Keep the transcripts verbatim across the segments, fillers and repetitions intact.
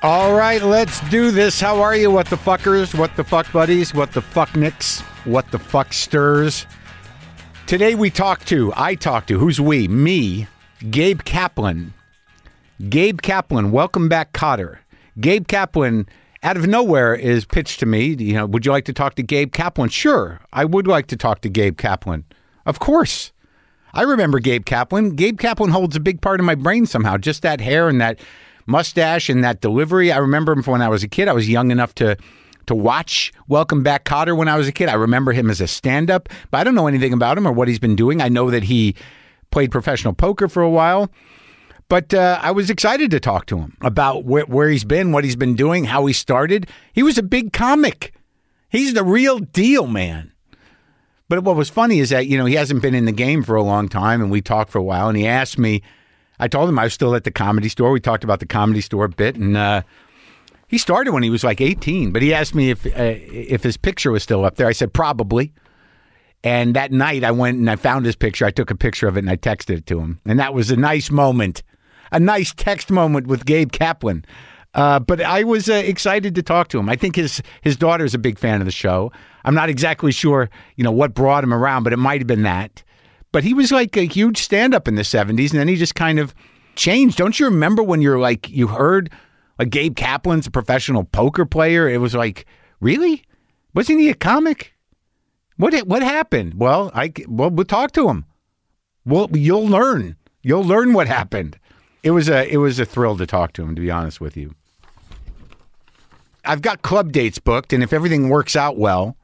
All right, let's do this. How are you, what the fuckers, what the fuck buddies, what the fuck nicks, what the fuck stirs? Today we talk to, I talk to, who's we? Me, Gabe Kaplan. Gabe Kaplan, welcome back, Cotter. Gabe Kaplan, out of nowhere, is pitched to me. You know, would you like to talk to Gabe Kaplan? Sure, I would like to talk to Gabe Kaplan. Of course. I remember Gabe Kaplan. Gabe Kaplan holds a big part of my brain somehow. Just that hair and that mustache and that delivery. I remember him from when I was a kid. I was young enough to to watch Welcome Back, Kotter when I was a kid. I remember him as a stand-up, but I don't know anything about him or what he's been doing. I know that he played professional poker for a while, but uh, I was excited to talk to him about where, where he's been, what he's been doing, how he started. He was a big comic. He's the real deal, man. But what was funny is that, you know, he hasn't been in the game for a long time, and we talked for a while, and he asked me, I told him I was still at the Comedy Store. We talked about the Comedy Store a bit, and uh, he started when he was like eighteen. But he asked me if uh, if his picture was still up there. I said, probably. And that night, I went and I found his picture. I took a picture of it, and I texted it to him. And that was a nice moment, a nice text moment with Gabe Kaplan. Uh, but I was uh, excited to talk to him. I think his his daughter's a big fan of the show. I'm not exactly sure, you know, what brought him around, but it might have been that. But he was like a huge stand-up in the seventies, and then he just kind of changed. Don't you remember when you're like, you heard like Gabe Kaplan's a professional poker player? It was like, really? Wasn't he a comic? What what happened? Well, I well we'll talk to him. Well, you'll learn. You'll learn what happened. It was a it was a thrill to talk to him, to be honest with you. I've got club dates booked, and if everything works out well,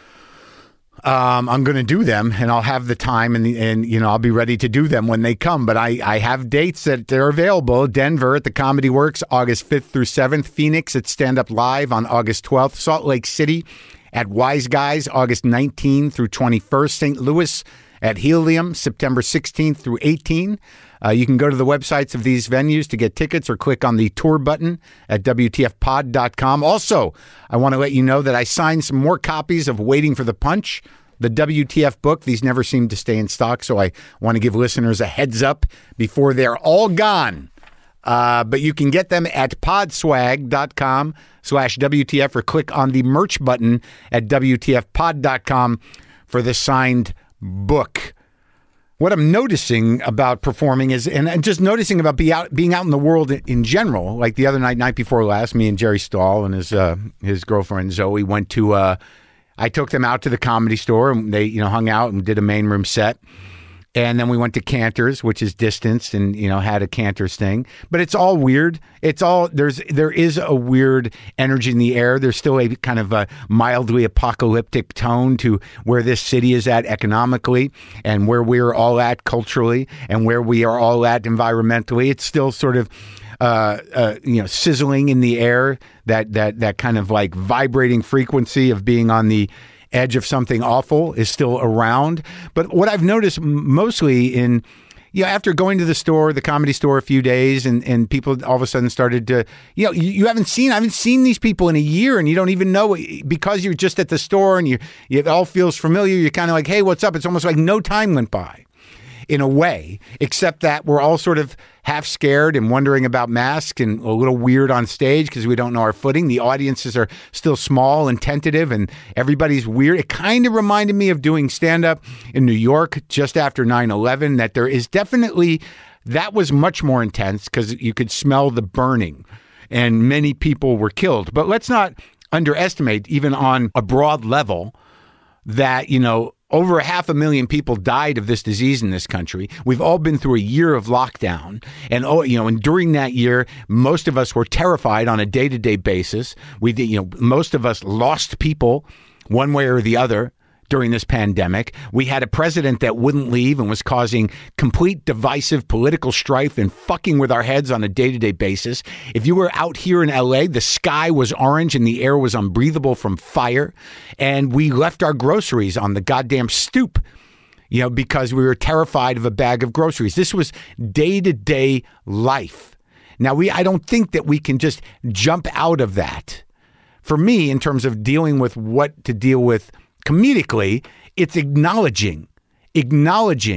Um, I'm going to do them, and I'll have the time, and the, and you know I'll be ready to do them when they come. But I, I have dates that they're available. Denver at the Comedy Works, August fifth through seventh. Phoenix at Stand Up Live on August twelfth. Salt Lake City at Wise Guys, August nineteenth through twenty-first. Saint Louis at Helium, September sixteenth through eighteenth. Uh, you can go to the websites of these venues to get tickets or click on the tour button at W T F pod dot com. Also, I want to let you know that I signed some more copies of Waiting for the Punch, the W T F book. These never seem to stay in stock, so I want to give listeners a heads up before they're all gone. Uh, but you can get them at podswag dot com slash W T F or click on the merch button at W T F pod dot com for the signed book. What I'm noticing about performing is, and just noticing about be out, being out in the world in general, like the other night, night before last, me and Jerry Stahl and his uh, his girlfriend Zoe went to, uh, I took them out to the Comedy Store, and they, you know, hung out and did a main room set. And then we went to Cantor's, which is distanced, and, you know, had a Cantor's thing. But it's all weird. It's all, there's, there is a weird energy in the air. There's still a kind of a mildly apocalyptic tone to where this city is at economically and where we're all at culturally and where we are all at environmentally. It's still sort of, uh, uh, you know, sizzling in the air, that, that, that kind of like vibrating frequency of being on the edge of something awful is still around. But what I've noticed mostly in, you know, after going to the store, the Comedy Store, a few days, and, and people all of a sudden started to, you know, you, you haven't seen, I haven't seen these people in a year, and you don't even know, because you're just at the store and you, it all feels familiar. You're kind of like, hey, what's up? It's almost like no time went by, in a way, except that we're all sort of half scared and wondering about masks and a little weird on stage because we don't know our footing. The audiences are still small and tentative, and everybody's weird. It kind of reminded me of doing stand-up in New York just after nine eleven, that there is definitely, that was much more intense because you could smell the burning and many people were killed. But let's not underestimate, even on a broad level, that, you know, over half a million people died of this disease in this country. We've all been through a year of lockdown. And, oh, you know, and during that year, most of us were terrified on a day-to-day basis. We did, you know, most of us lost people one way or the other during this pandemic. We had a president that wouldn't leave and was causing complete divisive political strife and fucking with our heads on a day-to-day basis. If you were out here in L A, the sky was orange and the air was unbreathable from fire. And we left our groceries on the goddamn stoop, you know, because we were terrified of a bag of groceries. This was day-to-day life. Now, we I don't think that we can just jump out of that. For me, in terms of dealing with what to deal with comedically, it's acknowledging, acknowledging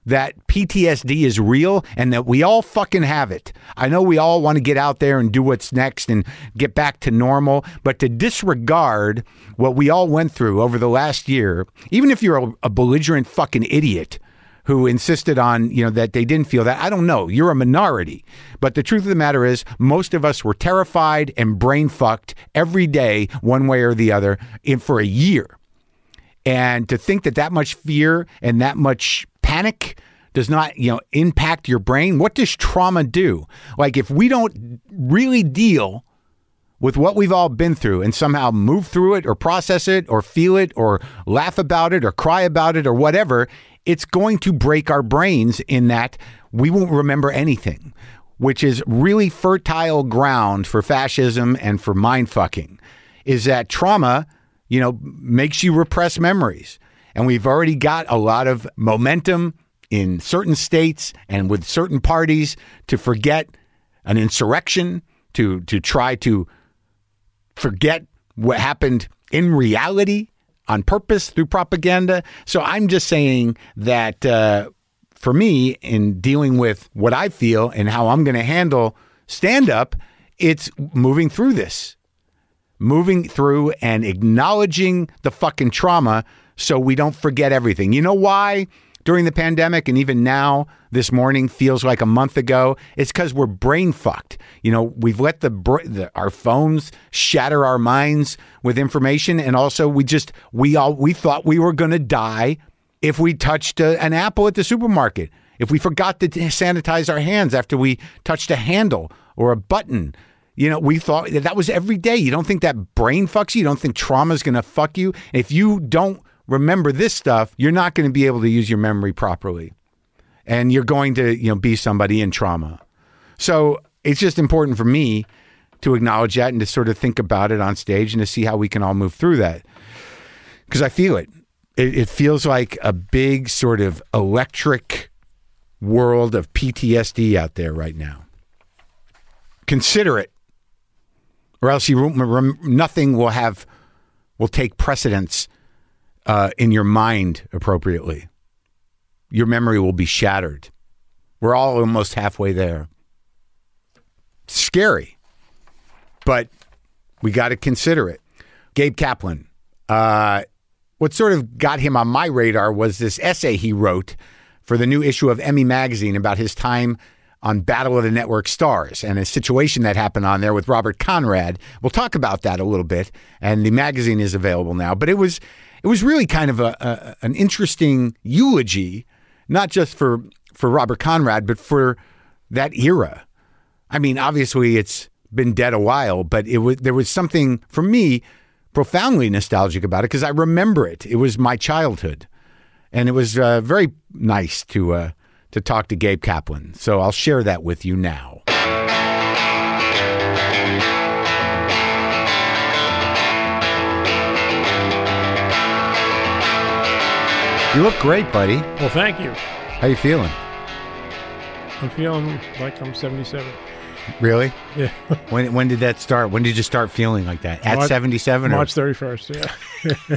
that P T S D is real and that we all fucking have it. I know we all want to get out there and do what's next and get back to normal, but to disregard what we all went through over the last year, even if you're a, a belligerent fucking idiot who insisted on, you know, that they didn't feel that, I don't know. You're a minority. But the truth of the matter is, most of us were terrified and brain fucked every day, one way or the other, in for a year. And to think that that much fear and that much panic does not, you know, impact your brain. What does trauma do? Like, if we don't really deal with what we've all been through and somehow move through it or process it or feel it or laugh about it or cry about it or whatever, it's going to break our brains in that we won't remember anything, which is really fertile ground for fascism and for mind fucking, is that trauma, you know, makes you repress memories. And we've already got a lot of momentum in certain states and with certain parties to forget an insurrection, to to try to forget what happened in reality on purpose through propaganda. So I'm just saying that uh, for me, in dealing with what I feel and how I'm going to handle stand-up, it's moving through this. Moving through and acknowledging the fucking trauma so we don't forget everything. You know why during the pandemic and even now this morning feels like a month ago? It's because we're brain fucked. You know, we've let the, the our phones shatter our minds with information, and also we just we all we thought we were going to die if we touched a, an apple at the supermarket, if we forgot to sanitize our hands after we touched a handle or a button. You know, we thought that, that was every day. You don't think that brain fucks you? You don't think trauma is going to fuck you? If you don't remember this stuff, you're not going to be able to use your memory properly. And you're going to, you know, be somebody in trauma. So it's just important for me to acknowledge that and to sort of think about it on stage and to see how we can all move through that. Because I feel it. it. It feels like a big sort of electric world of P T S D out there right now. Consider it. Or else you nothing will have will take precedence uh, in your mind appropriately. Your memory will be shattered. We're all almost halfway there. Scary, but we got to consider it. Gabe Kaplan. Uh, what sort of got him on my radar was this essay he wrote for the new issue of Emmy Magazine about his time on Battle of the Network Stars and a situation that happened on there with Robert Conrad. We'll talk about that a little bit, and the magazine is available now. But it was it was really kind of a, a an interesting eulogy, not just for, for Robert Conrad, but for that era. I mean, obviously it's been dead a while, but it was there was something, for me, profoundly nostalgic about it because I remember it. It was my childhood. And it was uh, very nice to... Uh, to talk to Gabe Kaplan. So I'll share that with you now. You look great, buddy. Well, thank you. How you feeling? I'm feeling like I'm seventy-seven. Really? Yeah. when when did that start? When did you start feeling like that? At March, seventy-seven? March thirty-first, yeah.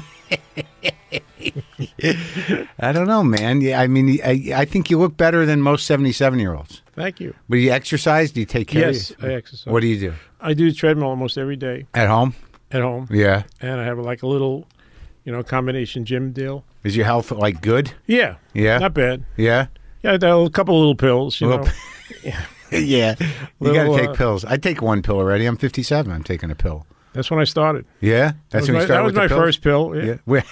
I don't know, man. Yeah, I mean, I, I think you look better than most seventy-seven-year-olds. Thancare you. But you exercise? Do you take care yes, of you? I exercise. What do you do? I do treadmill almost every day. At home? At home. Yeah. And I have like a little, you know, combination gym deal. Is your health, like, good? Yeah. Yeah? Not bad. Yeah? Yeah, a couple of little pills, you Little know. p- yeah. You got to take uh, pills. I take one pill already. I'm fifty-seven. I'm taking a pill. That's when I started. Yeah? That's that when you my, started That was with my the pills? first pill. Yeah. Yeah. Wait.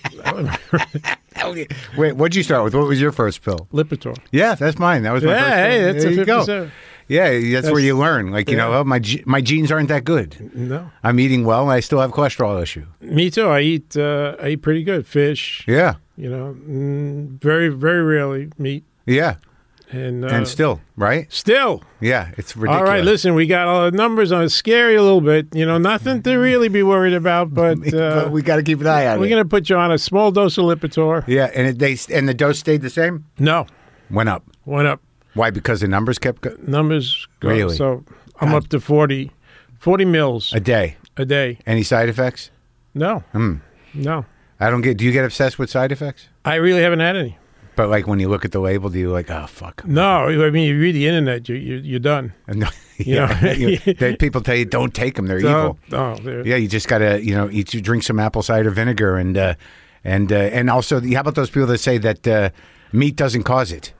Wait, what'd you start with? What was your first pill? Lipitor. Yeah, that's mine. That was my yeah, first pill. hey, that's there a you go. fifty-seven. Yeah, that's, that's where you learn. Like, you yeah. know, oh, my ge- my genes aren't that good. No. I'm eating well, and I still have a cholesterol issue. Me too. I eat uh, I eat pretty good. Fish. Yeah. You know, mm, very, very rarely meat. Yeah. And, uh, and still, right? Still. Yeah, it's ridiculous. All right, listen, we got all the numbers on it. Scary a little bit. You know, nothing to really be worried about, but, uh, but we got to keep an eye on we're it. We're going to put you on a small dose of Lipitor. Yeah, and it, they and the dose stayed the same? No. Went up. Went up. Why? Because the numbers kept go- Numbers go Really? So I'm God. up to forty, forty mils a day. a day. Any side effects? No. Hmm. No. I don't get. Do you get obsessed with side effects? I really haven't had any. But like when you look at the label, do you like, oh fuck? No, I mean you read the internet, you, you you're done. No, You yeah, know? you- they, people tell you don't take them; they're evil. Oh, they're- Yeah, you just gotta, you know, eat, you drink some apple cider vinegar, and uh, and uh, and also, how about those people that say that uh, meat doesn't cause it?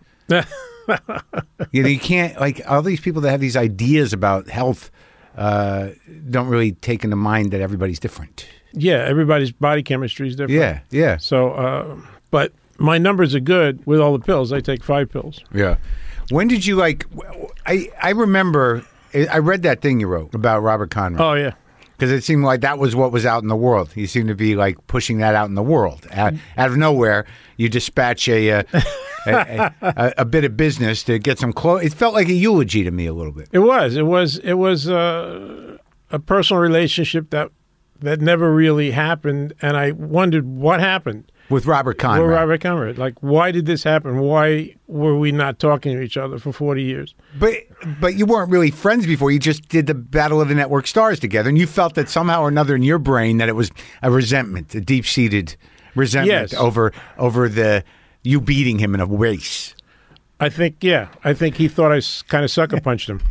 You know, you can't, like, all these people that have these ideas about health uh, don't really take into mind that everybody's different. yeah, everybody's body chemistry is different. Yeah, yeah, So, uh, but my numbers are good with all the pills. I take five pills. yeah. When did you like? I I remember I read that thing you wrote about Robert Conrad. Oh yeah. Because it seemed like that was what was out in the world. You seemed to be like pushing that out in the world. Out, out of nowhere, you dispatch a uh, a, a, a bit of business to get some clothes. It felt like a eulogy to me a little bit. It was. It was. It was uh, a personal relationship that that never really happened, and I wondered what happened. With Robert Conrad. With Robert Conrad. Like, why did this happen? Why were we not talking to each other for forty years? But but you weren't really friends before. You just did the Battle of the Network Stars together, and you felt that somehow or another in your brain that it was a resentment, a deep-seated resentment Yes. over over the you beating him in a race. I think, yeah. I think he thought I kind of sucker punched him.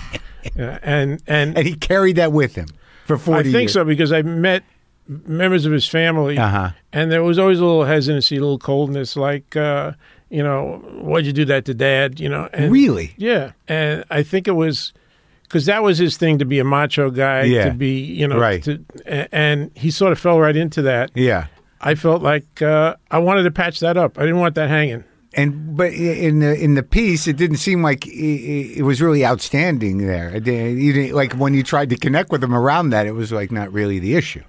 Uh, and, and And he carried that with him for I forty think years. so because I met members of his family, Uh-huh. and there was always a little hesitancy, a little coldness, like, uh, you know, why'd you do that to Dad? You know, and, Really? Yeah, and I think it was because that was his thing to be a macho guy, Yeah. to be, you know, Right. to, a- and he sort of fell right into that. Yeah. I felt like uh, I wanted to patch that up. I didn't want that hanging. And but in the in the piece, it didn't seem like it, it was really outstanding there. It didn't- you didn't- like when you tried to connect with him around that, it was like not really the issue.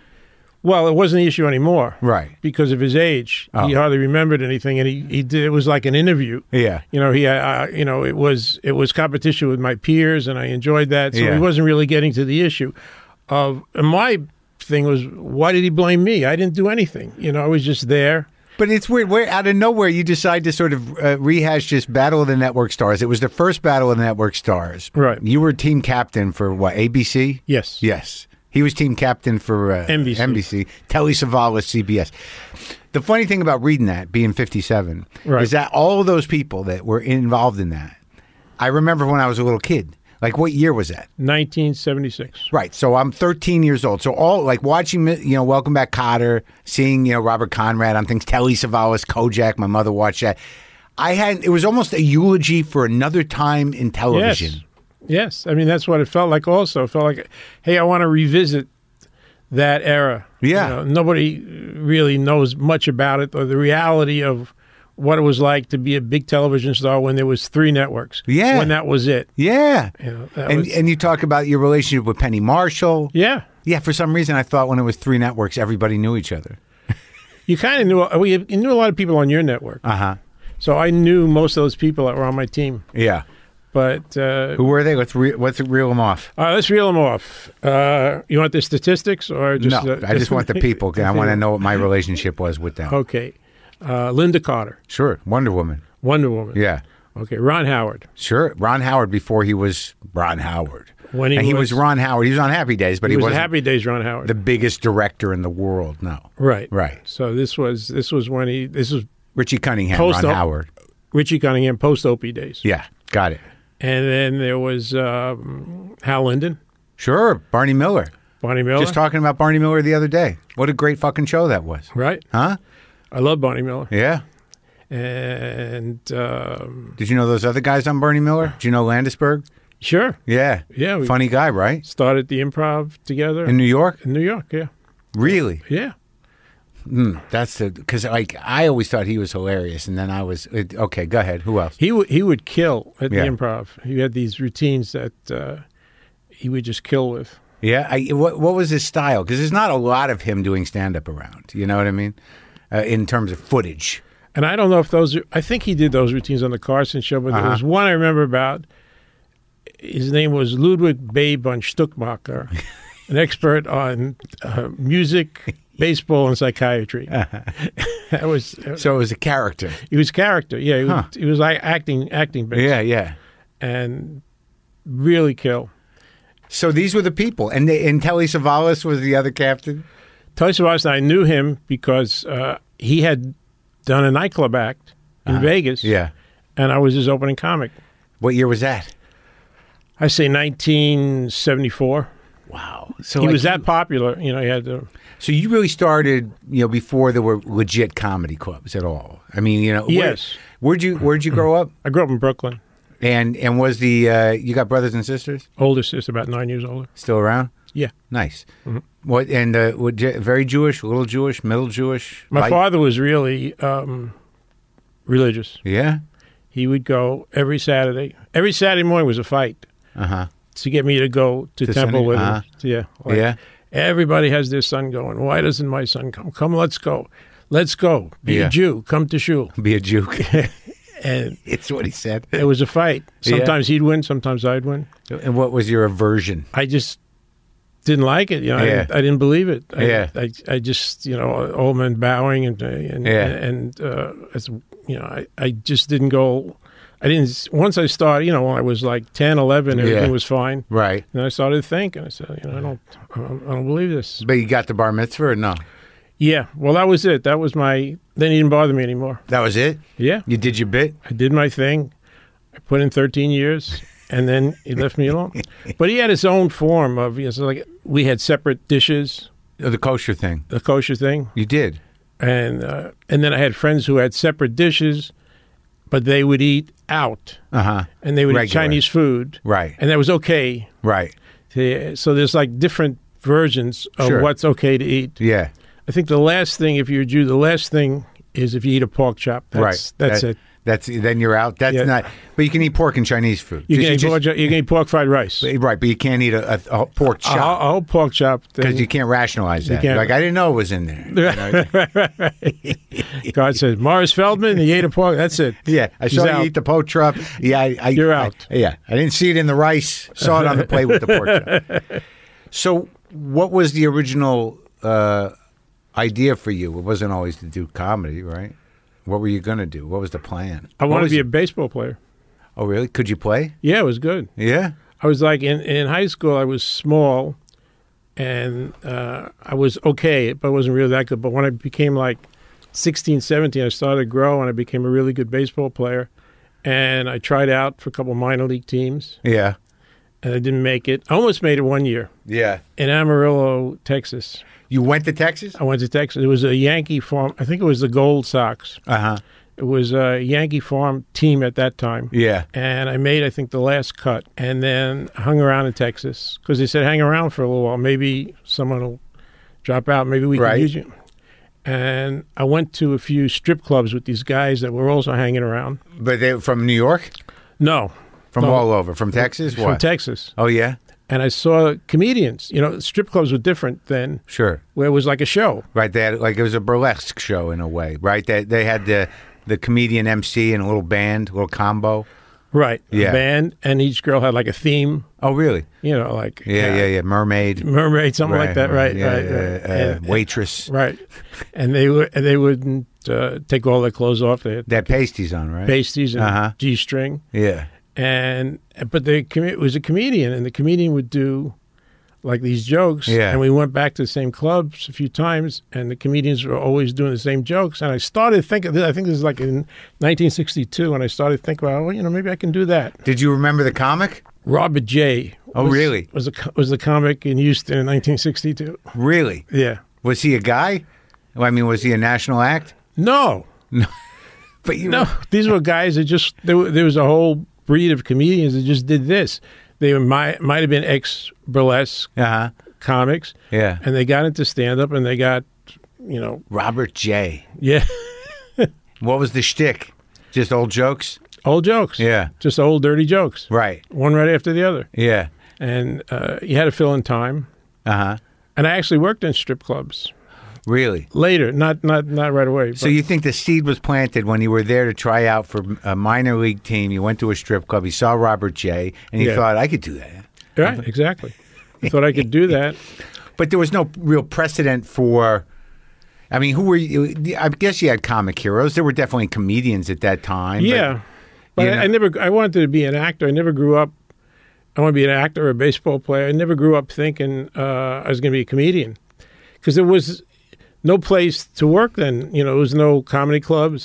Well, it wasn't the issue anymore, Right. because of his age. Oh. He hardly remembered anything, and he, he did. It was like an interview. Yeah. You know, he, uh, you know, it was it was competition with my peers, and I enjoyed that. So Yeah. he wasn't really getting to the issue of. And my thing was, why did he blame me? I didn't do anything. You know, I was just there. But it's weird. Where out of nowhere you decide to sort of uh, rehash this Battle of the Network Stars. It was the first Battle of the Network Stars. Right. You were team captain for what? A B C. Yes. Yes. He was team captain for uh, N B C. N B C. Telly Savalas, C B S. The funny thing about reading that, being fifty-seven, Right. is that all of those people that were involved in that, I remember when I was a little kid. Like, what year was that? nineteen seventy-six. Right. So I'm thirteen years old. So all like watching, you know, Welcome Back, Kotter, seeing, you know, Robert Conrad on things, Telly Savalas, Kojak. My mother watched that. I had, it was almost a eulogy for another time in television. Yes. Yes. I mean, that's what it felt like. Also, it felt like, hey, I want to revisit that era. Yeah. You know, nobody really knows much about it or the reality of what it was like to be a big television star when there was three networks. Yeah. When that was it. Yeah. You know, that And was- and you talk about your relationship with Penny Marshall. Yeah. Yeah, for some reason I thought when it was three networks, everybody knew each other. You kind of knew, we you knew a lot of people on your network. Uh huh. So I knew most of those people that were on my team. Yeah. But uh, Who were they? Let's re- let's reel them off. all right, let's reel them off. Uh, you want the statistics or just? no, uh, I just want the people. 'Cause I want to know what my relationship was with them. Okay. Uh, Linda Carter, Sure, Wonder Woman. Wonder Woman. Yeah, Okay. Ron Howard. sure. Ron Howard before he was Ron Howard. When he and he was, was- Ron Howard. He was on Happy Days, but He he, was a wasn't Happy Days Ron Howard. the biggest director in the world. No, right. right. So this was this was when he this was Richie Cunningham, Post- Ron Howard. Richie Cunningham post Opie days. Yeah, got it. And then there was um, Hal Linden, Sure, Barney Miller. Bonnie Miller. Just talking about Barney Miller the other day. What a great fucking show that was. right. Huh? I love Bonnie Miller. Yeah. And um, Did you know those other guys on Barney Miller? Did you know Landisberg? sure. Yeah. Yeah. We Funny guy, right? started the improv together In New York? in New York. Yeah. Really? Yeah. Mm, that's the because like I always thought he was hilarious, and then I was it, okay. Go ahead. Who else? He would he would kill at Yeah. the improv. He had these routines that uh, he would just kill with. Yeah. I, what what was his style? Because there's not a lot of him doing stand up around. You know what I mean? Uh, in terms of footage. And I don't know if those. Are, I think he did those routines on the Carson show, but Uh-huh. there was one I remember about. His name was Ludwig Babe von Stuckmacher, an expert on uh, music, baseball, and psychiatry. That was So it was a character. he was character. Yeah, he, Huh. was, he was like acting, acting based. Yeah, yeah. And really kill. So these were the people, and they, and Telly Savalas was the other captain. Telly Savalas, I knew him because uh, he had done a nightclub act in Uh-huh. Vegas. Yeah. And I was his opening comic. What year was that? I say nineteen seventy-four. Wow. So He like, was that popular. You know, he had the. So you really started, you know, before there were legit comedy clubs at all. I mean, you know. where- Yes. Where'd you Where'd you grow up? I grew up in Brooklyn. And and was the uh, you got brothers and sisters Older sister, about nine years older. still around? Yeah. Nice. Mm-hmm. What and uh, what, Je- very Jewish, little Jewish, middle Jewish. My light- father was really um, religious. Yeah. He would go every Saturday. Every Saturday morning was a fight Uh huh. to get me to go to, To temple Sunday? with Uh-huh. him. Yeah. Like, Yeah. Everybody has their son going. Why doesn't my son come? Come, let's go. Let's go. Be Yeah. a Jew. Come to shul. Be a Jew. And It's what he said. it was a fight. Yeah. Sometimes he'd win. Sometimes I'd win. And what was your aversion? I just didn't like it. You know, I, Yeah. didn't, I didn't believe it. I, Yeah. I, I just, you know, old men bowing and and Yeah. and uh, as you know, I, I just didn't go. I didn't. Once I started, you know, when I was like ten, eleven, everything Yeah. was fine. Right. And I started to think, and I said, you know, I don't, I don't, I don't believe this. But you got the bar mitzvah or no? Yeah. Well, that was it. That was my. Then he didn't bother me anymore. That was it? Yeah. You did your bit? I did my thing. I put in thirteen years, and then he left me alone. But he had his own form of, you know, so like we had separate dishes, Oh, the kosher thing. the kosher thing, You did? and uh, and then I had friends who had separate dishes, but they would eat out, Uh huh. and they would Regular. eat Chinese food, Right. and that was okay. Right. So there's like different versions of Sure. what's okay to eat. Yeah. I think the last thing, if you're a Jew, the last thing is if you eat a pork chop. That's, right. That's That- it. That's then you're out. That's Yeah. not. But you can eat pork and Chinese food. You Just- can, eat just- pork, chop- you can eat pork fried rice. right, but you can't eat a, a, a pork A, a chop whole pork chop. then- because you can't rationalize that. can't. Like I didn't know it was in there. You know? God says, Morris Feldman, he ate a pork. That's it. Yeah, I He's saw out. you eat the pork chop. Yeah, I, I, You're I- out. yeah, I didn't see it in the rice. Saw it on the plate with the pork chop. So, what was the original uh, idea for you? It wasn't always to do comedy, right? What were you going to do? What was the plan? I What wanted was to be it? a baseball player. Oh, really? Could you play? Yeah, it was good. Yeah. I was like, in, in high school, I was small, and uh, I was okay, but I wasn't really that good. But when I became like sixteen, seventeen, I started to grow, and I became a really good baseball player. And I tried out for a couple minor league teams, Yeah. and I didn't make it. I almost made it one year Yeah. in Amarillo, Texas. You went to Texas? I went to Texas. It was a Yankee farm. I think it was the Gold Sox. Uh huh. It was a Yankee farm team at that time. Yeah. And I made, I think, the last cut, and then hung around in Texas because they said hang around for a little while. Maybe someone will drop out. Maybe we Right. can use you. And I went to a few strip clubs with these guys that were also hanging around. But they from New York? No, From No. all over? From Texas? from What? Texas. Oh, yeah? And I saw comedians. You know, strip clubs were different then, Sure. where it was like a show. Right. They had, like it was a burlesque show in a way, right? They, they had the, the comedian M C and a little band, a little combo. Right. Yeah. A band, and each girl had like a theme, Oh, really? you know, like Yeah, uh, yeah, yeah. Mermaid. mermaid, something like that. Right, yeah, right, yeah, right. uh, And- waitress. Right, and they would and they wouldn't uh, take all their clothes off. They had They had pasties on, right? pasties and Uh-huh. g string, Yeah. and but the com- it was a comedian, and the comedian would do like these jokes. Yeah. And we went back to the same clubs a few times, and the comedians were always doing the same jokes. And I started thinking, I think this is like in nineteen sixty-two, and I started thinking, well, you know, maybe I can do that. Did you remember the comic? Robert J. Oh, was, really? Was a co- was the comic in Houston in nineteen sixty-two. Really? Yeah. Was he a guy? Well, I mean, was he a national act? No. But you No, these were guys that just there, were- there was a whole breed of comedians that just did this. They were, might might have been ex burlesque Uh huh. comics, Yeah. and they got into stand up, and they got, you know, Robert J. yeah, What was the shtick? Just old jokes? old jokes, Yeah. just old dirty jokes, Right. one right after the other, Yeah. and uh, you had to fill in time. Uh huh. And I actually worked in strip clubs Really? later, not not not right away. So but- you think the seed was planted when you were there to try out for a minor league team? You went to a strip club. You saw Robert J. And you Yeah. thought, I could do that. right, exactly. I thought I could do that. But there was no real precedent for. I mean, who were you? I guess you had comic heroes. There were definitely comedians at that time. but- Yeah, but you I, know- I never. I wanted to be an actor. I never grew up. I want to be an actor or a baseball player. I never grew up thinking uh, I was going to be a comedian because there was no place to work then. You know, there was no comedy clubs.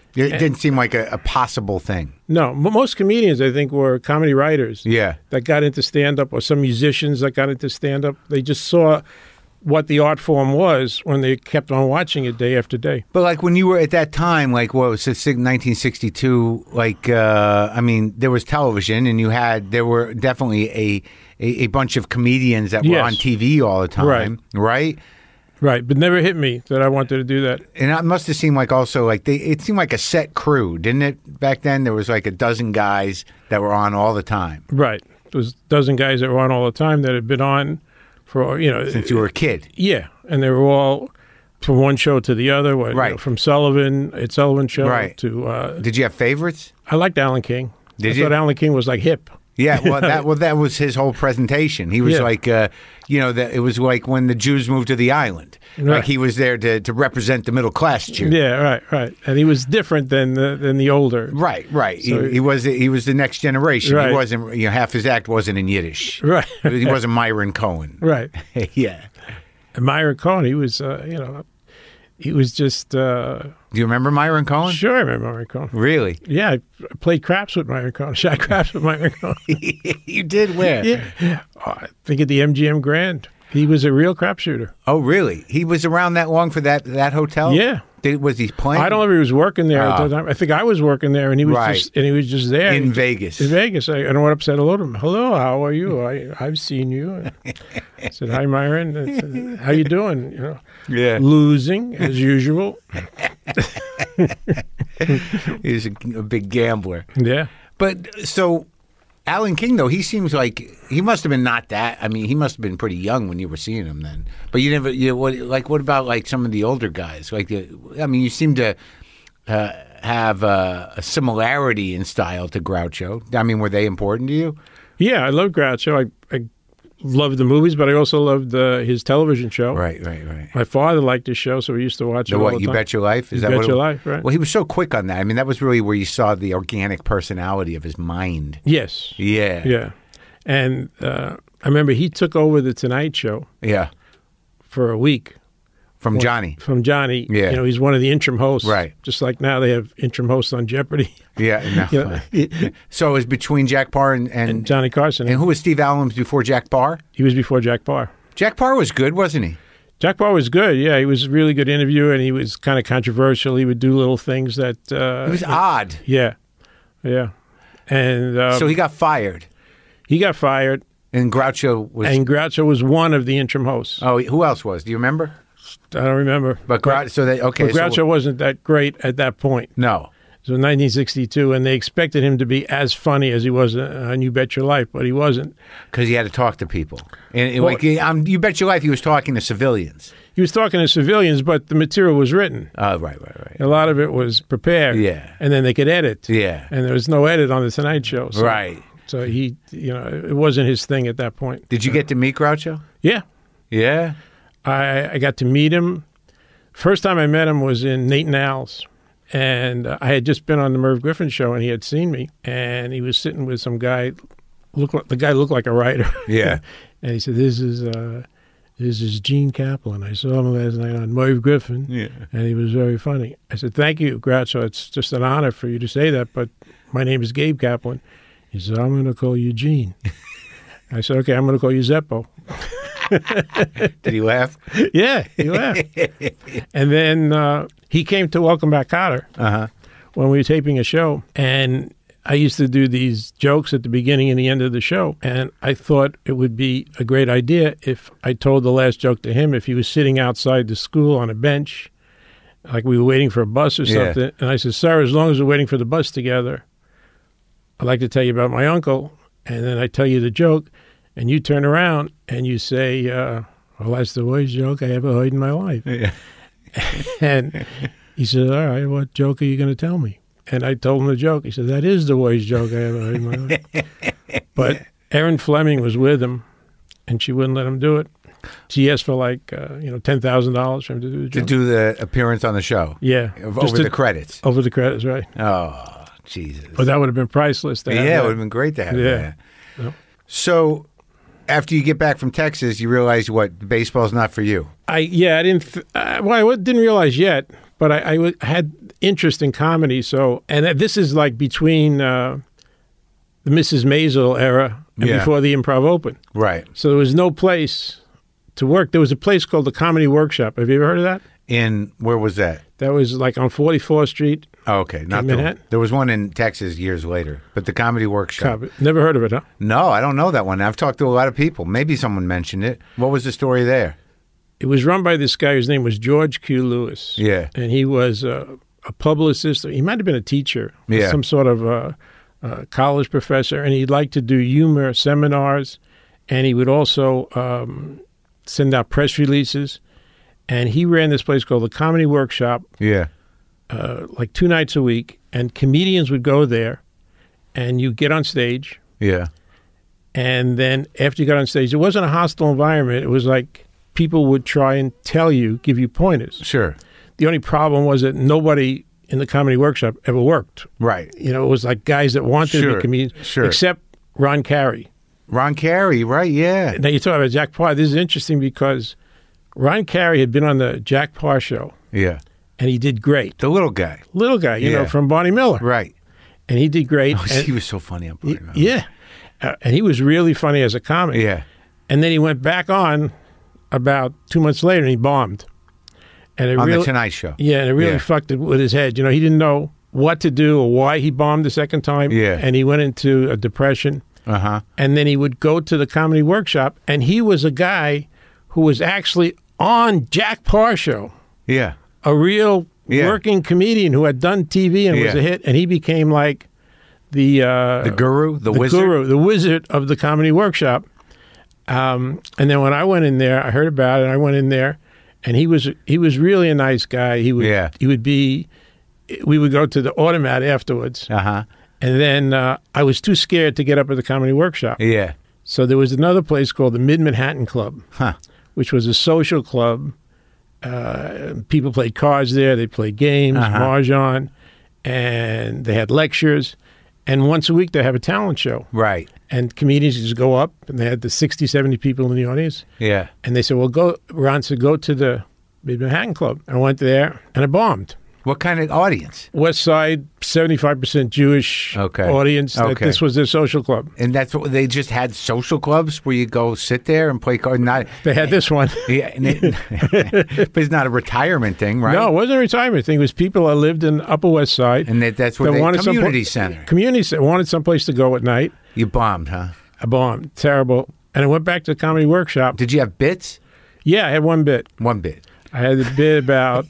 It didn't seem like a, a possible thing. No, but most comedians, I think, were comedy writers. Yeah. That got into stand-up, or some musicians that got into stand-up. They just saw what the art form was when they kept on watching it day after day. But like when you were at that time, like what was it, nineteen sixty-two? Like uh, I mean, there was television, and you had there were definitely a a, a bunch of comedians that were Yes. on T V all the time, Right. right? Right, but never hit me that I wanted to do that. And it must have seemed like also like they it seemed like a set crew, didn't it? Back then, there was like a dozen guys that were on all the time Right. There was a dozen guys that were on all the time that had been on for, you know. since you were a kid. Yeah, and they were all from one show to the other. What, you Right. know, from Sullivan, Ed Sullivan Show, Right. to... Uh, Did you have favorites? I liked Alan King. Did I you? thought Alan King was like hip. Yeah, well, that well, that was his whole presentation. He was Yeah. like, uh, you know, that it was like when the Jews moved to the island. Like Right. he was there to, to represent the middle class Jew. Yeah, right, right. And he was different than the, than the older. Right, right. So- he, he was he was the next generation. Right. He wasn't. You know, half his act wasn't in Yiddish. Right. He wasn't Myron Cohen. Right. Yeah. And Myron Cohen, he was, uh, you know, he was just... Uh, Do you remember Myron Cohen? sure, I remember Myron Cohen. Really? Yeah, I played craps with Myron Cohen. Shot craps with Myron Cohen. You did where? Yeah. Oh, I think at the M G M Grand. He was a real crap shooter. Oh, really? He was around that long for that that hotel? Yeah. Did, was he playing? I don't know if he was working there at Oh. the time. I think I was working there, and he was Right. just and he was just there in He- Vegas. In Vegas, I, and I went up and said hello to him. Hello, how are you? I I've seen you. I said hi, Myron. I said, how you doing? You know, Yeah. losing as usual. He's a, a big gambler. Yeah. But so Alan King, though, he seems like he must have been not that. I mean, he must have been pretty young when you were seeing him then. But you never, you what, like, what about like some of the older guys? Like, the, I mean, you seem to uh, have uh, a similarity in style to Groucho. I mean, were they important to you? Yeah, I love Groucho. I, I loved the movies, but I also loved uh, his television show. Right, right, right. My father liked his show, so we used to watch The it all what? the You time. Bet Your Life? You that Bet what it Your was? Life, right? Well, he was so quick on that. I mean, that was really where you saw the organic personality of his mind. Yes. Yeah. Yeah. And uh, I remember he took over the Tonight Show Yeah. for a week From Johnny. from Johnny. Yeah. You know, he's one of the interim hosts. Right. Just like now they have interim hosts on Jeopardy. Yeah. No. You know, he- So it was between Jack Parr and, and, and Johnny Carson. and who was Steve Allen before Jack Parr? He was before Jack Parr. Jack Parr was good, wasn't he? Jack Parr was good. Yeah, he was a really good interviewer, and he was kind of controversial. He would do little things that... Uh, It was odd. Yeah. Yeah. And um, So he got fired, he got fired, and Groucho was. and Groucho was one of the interim hosts. oh, who else was? Do you remember? I don't remember. But Groucho. So they okay. But Groucho so, wasn't that great at that point. no. So in nineteen sixty-two, and they expected him to be as funny as he was on You Bet Your Life, but he wasn't. Because he had to talk to people, and and Well- like um, you bet your life, he was talking to civilians. He was talking to civilians, but the material was written. Oh, right, right, right. A lot of it was prepared. Yeah. And then they could edit. Yeah. And there was no edit on The Tonight Show. So, Right. So he, you know, it wasn't his thing at that point. Did you get to meet Groucho? Yeah. Yeah. I, I got to meet him. First time I met him was in Nate and Al's. And uh, I had just been on the Merv Griffin show, and he had seen me. And he was sitting with some guy. Look, like, the guy looked like a writer. Yeah. And he said, "This is uh, this is Gene Kaplan. I saw him last night on Merv Griffin, Yeah. and he was very funny." I said, "Thank you, Groucho. It's just an honor for you to say that, but my name is Gabe Kaplan." He said, "I'm going to call you Gene." I said, "Okay, I'm going to call you Zeppo." Did he laugh? Yeah, he laughed. And then uh, he came to Welcome Back, Kotter Uh huh. when we were taping a show, and I used to do these jokes at the beginning and the end of the show, and I thought it would be a great idea if I told the last joke to him if he was sitting outside the school on a bench, like we were waiting for a bus or Yeah. something, and I said, "Sir, as long as we're waiting for the bus together, I'd like to tell you about my uncle," and then I tell you the joke, and you turn around and you say, uh, "Well, that's the worst joke I ever heard in my life." Yeah. And he said, "All right, what joke are you going to tell me?" And I told him the joke. He said, "That is the worst joke I ever heard in my life." But Erin Fleming was with him, and she wouldn't let him do it. She asked for like, uh, you know, ten thousand dollars for him to do the To joke. do the appearance on the show. yeah. Over just the to- credits. Over the credits, right. Oh, Jesus. But that would have been priceless. To have Yeah, it that. would have been great to have Yeah. that. Yep. So, after you get back from Texas, you realize what baseball's not for you. I yeah, I didn't. Th- uh, well, I w- didn't realize yet, but I, I w- had interest in comedy. So, and this is like between uh, the Missus Maisel era and Yeah. before the Improv opened. Right. So there was no place to work. There was a place called the Comedy Workshop. Have you ever heard of that? In, where was that? That was like on forty-fourth Street. Oh, okay. Not In the, Manhattan? there was one in Texas years later, but the Comedy Workshop. Never heard of it, huh? No, I don't know that one. I've talked to a lot of people. Maybe someone mentioned it. What was the story there? It was run by this guy whose name was George Q. Lewis. Yeah. And he was uh, a publicist. He might have been a teacher, Yeah. some sort of uh, uh, college professor, and he'd like to do humor seminars, and he would also um, send out press releases. And he ran this place called the Comedy Workshop, Yeah. uh, like two nights a week, and comedians would go there, and you get on stage, Yeah. and then after you got on stage, it wasn't a hostile environment. It was like people would try and tell you, give you pointers. Sure. The only problem was that nobody in the Comedy Workshop ever worked. Right. You know, it was like guys that wanted to Sure, be comedians, sure. except Ron Carey. Ron Carey, right? Yeah. Now, you talk about Jack Parr. This is interesting because Ron Carey had been on the Jack Parr show, Yeah. and he did great. The little guy. Little guy, you Yeah. know, from Barney Miller. Right. And he did great. Oh, and he was so funny on he- Barney Miller. yeah. Uh, and he was really funny as a comic. Yeah. And then he went back on about two months later, and he bombed. And it On really, the Tonight Show. Yeah, and it really Yeah. fucked it with his head. You know, he didn't know what to do or why he bombed the second time. Yeah. And he went into a depression. Uh-huh. And then he would go to the Comedy Workshop, and he was a guy who was actually on Jack Parr show, Yeah. a real Yeah. working comedian who had done T V and was Yeah. a hit, and he became like the uh, The guru, the, the wizard. guru, the wizard of the Comedy Workshop. Um, and then when I went in there, I heard about it. I went in there, and he was he was really a nice guy. He would Yeah. he would be. We would go to the automat afterwards, Uh-huh. and then uh, I was too scared to get up at the Comedy Workshop. Yeah. So there was another place called the Mid Manhattan Club, Huh. which was a social club. Uh, people played cards there. They played games, Uh-huh. mahjong, and they had lectures. And once a week, they have a talent show. Right. And comedians just go up, and they had the sixty, seventy people in the audience. Yeah. And they said, well, go, Ron said, go to the Mid Manhattan Club. I went there, and I bombed. What kind of audience? West Side, seventy-five percent Jewish Okay. audience. That Okay. This was their social club. And that's what they just had social clubs where you go sit there and play cards. Not They had this one. yeah, and it, but it's not a retirement thing, right? No, it wasn't a retirement thing. It was people that lived in Upper West Side. And that, that's where that they wanted some community pla- center. Community center. Wanted someplace to go at night. You bombed, huh? I bombed. Terrible. And I went back to the Comedy Workshop. Did you have bits? Yeah, I had one bit. One bit. I had a bit about...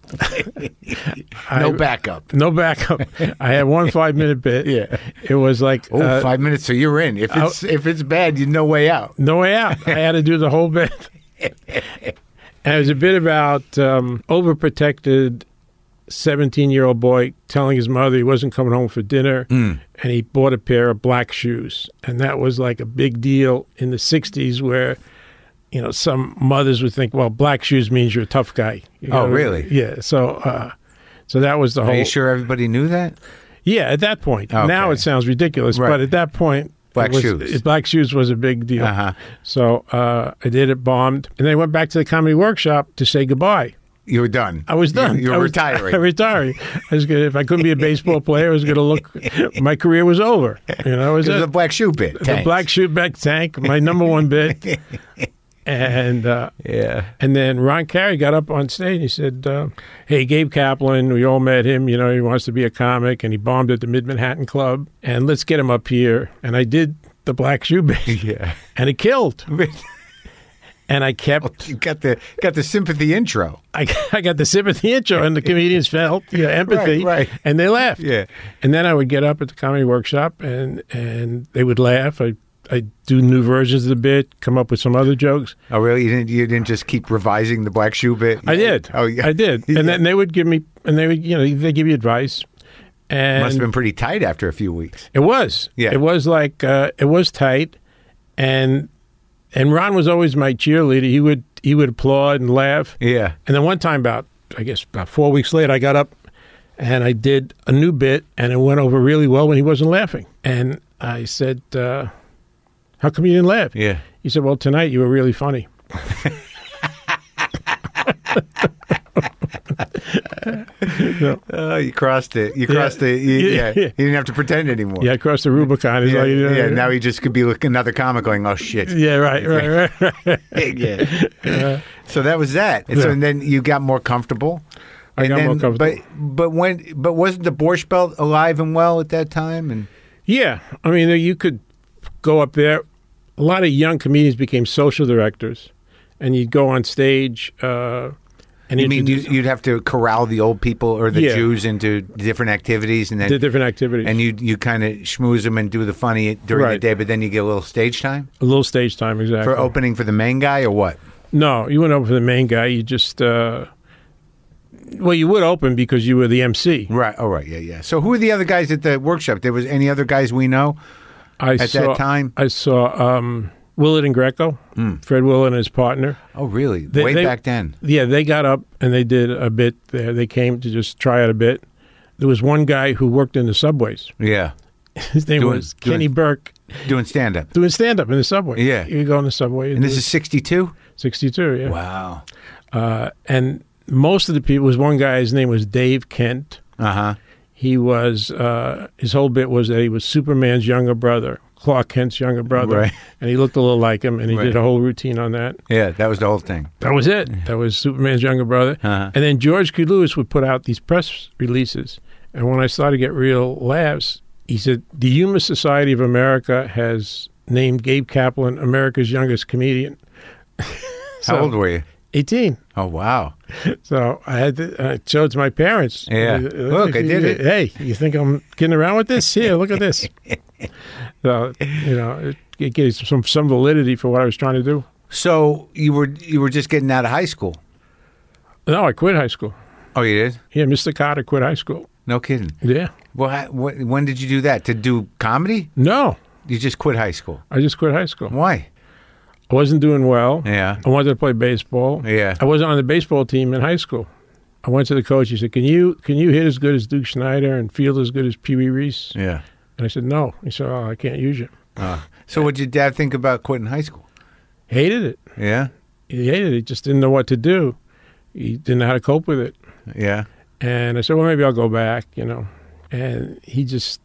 No I- backup. No backup. I had one five-minute bit. Yeah. It was like... Oh, uh, five minutes, so you're in. If it's if it's bad, you no way out. No way out. I had to do the whole bit. And it was a bit about um, overprotected seventeen-year-old boy telling his mother he wasn't coming home for dinner, Mm. and he bought a pair of black shoes. And that was like a big deal in the sixties where, you know, some mothers would think, well, black shoes means you're a tough guy. You Oh, know? really? Yeah. So uh, so that was the Are whole... you sure everybody knew that? Yeah, at that point. Okay. Now it sounds ridiculous, Right. but at that point... Black it was, shoes. it- black shoes was a big deal. Uh-huh. So uh, I did it, bombed, and then I went back to the Comedy Workshop to say goodbye. You were done. I was done. You, you were I was, retiring. I retiring. I was gonna, if I couldn't be a baseball player, I was going to look. My career was over. You know, it was It was it. a black shoe bit. The Tanks. black shoe back tank, my number one bit. And uh, Yeah. and then Ron Carey got up on stage and he said, uh, hey, Gabe Kaplan, we all met him. You know, he wants to be a comic, and he bombed at the Mid Manhattan Club. And let's get him up here. And I did the black shoe bit, Yeah. and it killed. And I kept, You got the got the sympathy intro. I, I got the sympathy intro, and the comedians felt you know, empathy, Right, right. and they laughed. Yeah. And then I would get up at the Comedy Workshop, and and they would laugh. I I do new versions of the bit, come up with some other jokes. Oh, really? You didn't you didn't just keep revising the black shoe bit? I did. Oh, yeah. I did. Yeah. And then they would give me, and they would, you know, they give you advice. And Must have been pretty tight after a few weeks. It was. Yeah. It was like uh, it was tight, and and Ron was always my cheerleader. He would he would applaud and laugh. Yeah. And then one time, about I guess about four weeks later, I got up and I did a new bit, and it went over really well when he wasn't laughing. And I said, uh, "How come you didn't laugh?" Yeah. He said, "Well, tonight you were really funny." No. Oh, you crossed it. You crossed it. You, yeah. Yeah. You didn't have to pretend anymore. Yeah, I crossed the Rubicon. It's Yeah, like, yeah, now he just could be like another comic going, oh, shit. yeah, right, right, right. right. yeah. Uh, so that was that. And so Yeah. and then you got more comfortable. I and got then, more comfortable. But but when but wasn't the Borscht Belt alive and well at that time? And Yeah, I mean, you could go up there. A lot of young comedians became social directors, and you'd go on stage uh, and you mean you, introduce you'd have to corral the old people or the Yeah. Jews into different activities, and then the different activities. and you you kind of schmooze them and do the funny during the Right. day, but then you get a little stage time a little stage time, exactly. for opening for the main guy or what? No, you wouldn't open for the main guy. You just, uh, well, you would open because you were the M C. Right. Oh, right. Yeah, yeah. So who are the other guys at the workshop? There was any other guys we know I at saw, that time? I saw um, Willard and Greco, Fred Willard and his partner. Oh, really? They- Way they- back then. Yeah, they got up and they did a bit there. They came to just try out a bit. There was one guy who worked in the subways. Yeah. His name Doing- was doing- Kenny Burke, Doing stand up. doing stand-up in the subway. Yeah. You go in the subway. And this is sixty-two? sixty-two, yeah. Wow. Uh, and most of the people, was one guy, his name was Dave Kent. Uh huh. He was, uh, his whole bit was that he was Superman's younger brother, Clark Kent's younger brother. Right. And he looked a little like him, and he Right. did a whole routine on that. Yeah, that was the whole thing. That was it. That was Superman's younger brother. Uh-huh. And then George Q. Lewis would put out these press releases. And when I started to get real laughs, he said, the Humor Society of America has named Gabe Kaplan America's youngest comedian. How old were you? eighteen. Oh, wow. So I had to I showed it to my parents. Yeah. Uh, Look, I did it. Hey, you think I'm kidding around with this? Here, look at this. So, you know, it, it gave some some validity for what I was trying to do. So you were you were just getting out of high school? No, I quit high school. Oh, you did? Yeah, Mister Carter quit high school. No kidding. Yeah. Well, how, what, when did you do that? To do comedy? No, You just quit high school. I just quit high school. Why? I wasn't doing well. Yeah. I wanted to play baseball. Yeah. I wasn't on the baseball team in high school. I went to the coach. He said, "Can you can you hit as good as Duke Schneider and field as good as Pee Wee Reese?" Yeah. And I said, "No." He said, "Oh, I can't use you." Uh, so what did your dad think about quitting high school? Hated it. Yeah. He hated it. He just didn't know what to do. He didn't know how to cope with it. Yeah. And I said, "Well, maybe I'll go back," you know. And he just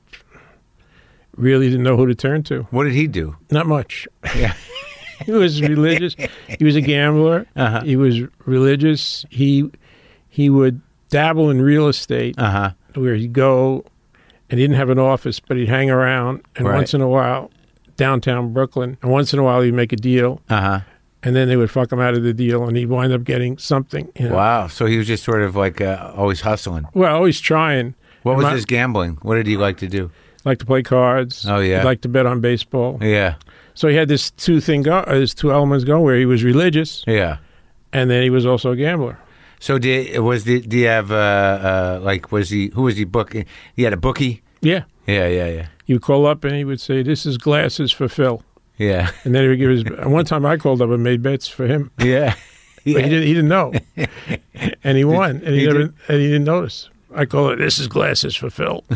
really didn't know who to turn to. What did he do? Not much. Yeah. He was religious. He was a gambler. Uh-huh. He was religious. He he would dabble in real estate, Uh huh. where he'd go, and he didn't have an office, but he'd hang around, and Right. once in a while, downtown Brooklyn, and once in a while he'd make a deal, Uh huh. and then they would fuck him out of the deal, and he'd wind up getting something. You know? Wow. So he was just sort of like uh, always hustling. Well, always trying. What was My- his gambling? What did he like to do? Like to play cards. Oh, yeah. He'd like to bet on baseball. Yeah. So he had this two thing go, uh, his two elements going, where he was religious, Yeah. and then he was also a gambler. So did was the do you have uh, uh like was he who was he booking? He had a bookie. Yeah. Yeah. Yeah. Yeah. He would call up and he would say, "This is glasses for Phil." Yeah. And then he would give his. And one time I called up and made bets for him, Yeah. but he didn't. He didn't know, and he won, and he, he never, did? and he didn't notice. I call it, "This is glasses for Phil."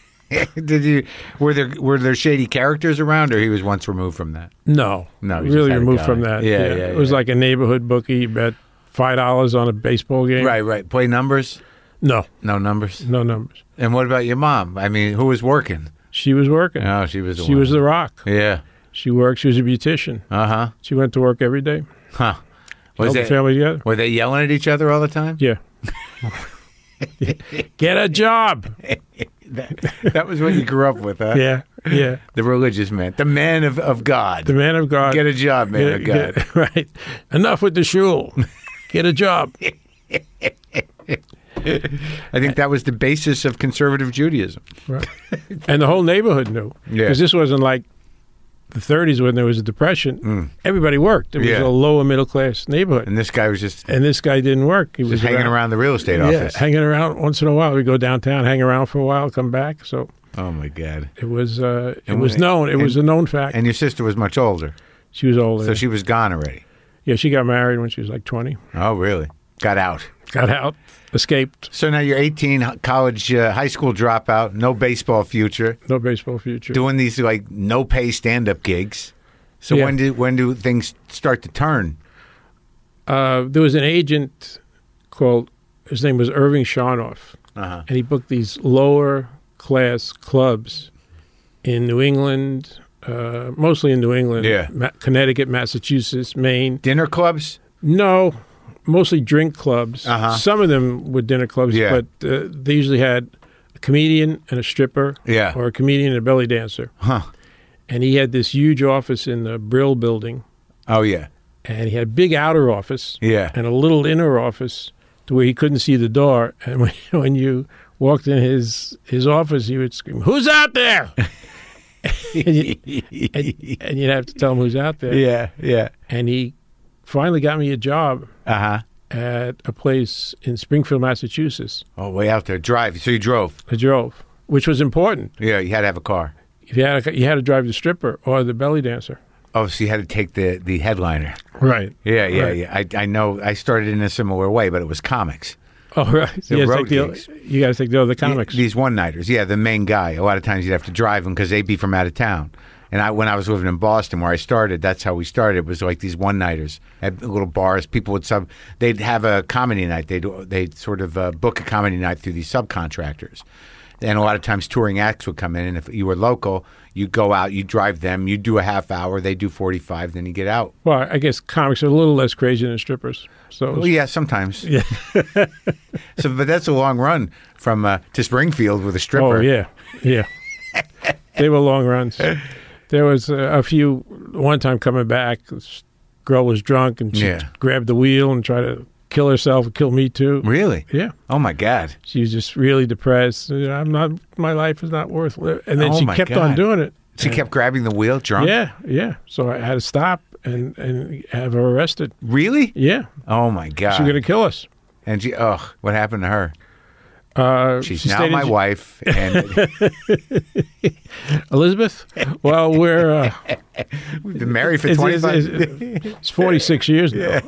Did you were there were there shady characters around, or he was once removed from that? No, No, he just really had a removed guy. from that. Yeah, yeah, It was yeah. like a neighborhood bookie. You bet five dollars on a baseball game. Right. Right. Play numbers. No, No numbers. no numbers. And what about your mom? I mean, who was working? She was working. Oh, she was. The she one. was the rock. Yeah. She worked. She was a beautician. Uh huh. She went to work every day. Huh. Was Held the it? family together. Were they yelling at each other all the time? Yeah. Get a job. That, that was what you grew up with, huh? Yeah, yeah. The religious man, the man of, of God. The man of God. Get a job, man of God. Get- right. Enough with the shul. Get a job. I think that was the basis of conservative Judaism. Right. And the whole neighborhood knew. Yeah. Because this wasn't like the thirties when there was a depression. Everybody worked. It was Yeah. a lower middle class neighborhood. And this guy was just, And this guy didn't work. He was just hanging around the real estate Yeah, office. hanging around once in a while. We'd go downtown, hang around for a while, come back. So Oh, my God. it was uh, it And was when- known. It and- was a known fact. And your sister was much older, She was older. so she was gone already. yeah, she got married when she was like twenty. Oh, really? Got out. Got out, escaped. So now you're eighteen, college, uh, high school dropout, no baseball future, No baseball future. doing these like no pay stand up gigs. So Yeah. when do when do things start to turn? Uh, there was an agent called, his name was Irving Sharnoff. Uh-huh. And he booked these lower class clubs in New England, uh, mostly in New England, Yeah. Ma- Connecticut, Massachusetts, Maine. Dinner clubs? No, mostly drink clubs. Uh-huh. Some of them were dinner clubs, Yeah. but uh, they usually had a comedian and a stripper, Yeah. or a comedian and a belly dancer. Huh. And he had this huge office in the Brill building, Oh, yeah. and he had a big outer office Yeah. and a little inner office to where he couldn't see the door. And when, when you walked in his his office, he would scream, "Who's out there?" and, you, and, and you'd have to tell him who's out there. Yeah, yeah. And he finally got me a job Uh-huh. at a place in Springfield, Massachusetts. Oh, way out there. Drive. So you drove. I drove, which was important. Yeah, you had to have a car. If you had, a, you had to drive the stripper or the belly dancer. Oh, so you had to take the, the headliner. Right. Yeah, yeah, Right. yeah. I I know. I started in a similar way, but it was comics. Oh, right. The You gotta road take the- gigs. you got to take the other comics. These one-nighters. Yeah, the main guy. A lot of times you'd have to drive them because they'd be from out of town. And I, when I was living in Boston, where I started, that's how we started. It was like these one-nighters at little bars. People would sub. They'd have a comedy night. They'd they'd sort of uh, book a comedy night through these subcontractors. And a lot of times touring acts would come in, and if you were local, you'd go out, you'd drive them, you'd do a half hour, they do forty-five, then you get out. Well, I guess comics are a little less crazy than strippers. So it was- Well, yeah, sometimes. Yeah. So, but that's a long run from uh, to Springfield with a stripper. Oh, yeah. Yeah. They were long runs. There was uh, a few, one time coming back, this girl was drunk and she Yeah. grabbed the wheel and tried to kill herself and kill me too. Really? Yeah. Oh my God. She was just really depressed. You know, I'm not, my life is not worth living. And then Oh, she my kept God. on doing it. She kept grabbing the wheel, drunk. Yeah, yeah. So I had to stop and, and have her arrested. Really? Yeah. Oh my God. She's going to kill us. And she, ugh, what happened to her? Uh, She's she now stayed in my j- wife, and Elizabeth? Well, we're uh, we've been married for it's, it's, twenty-five. it's, it's forty-six years now.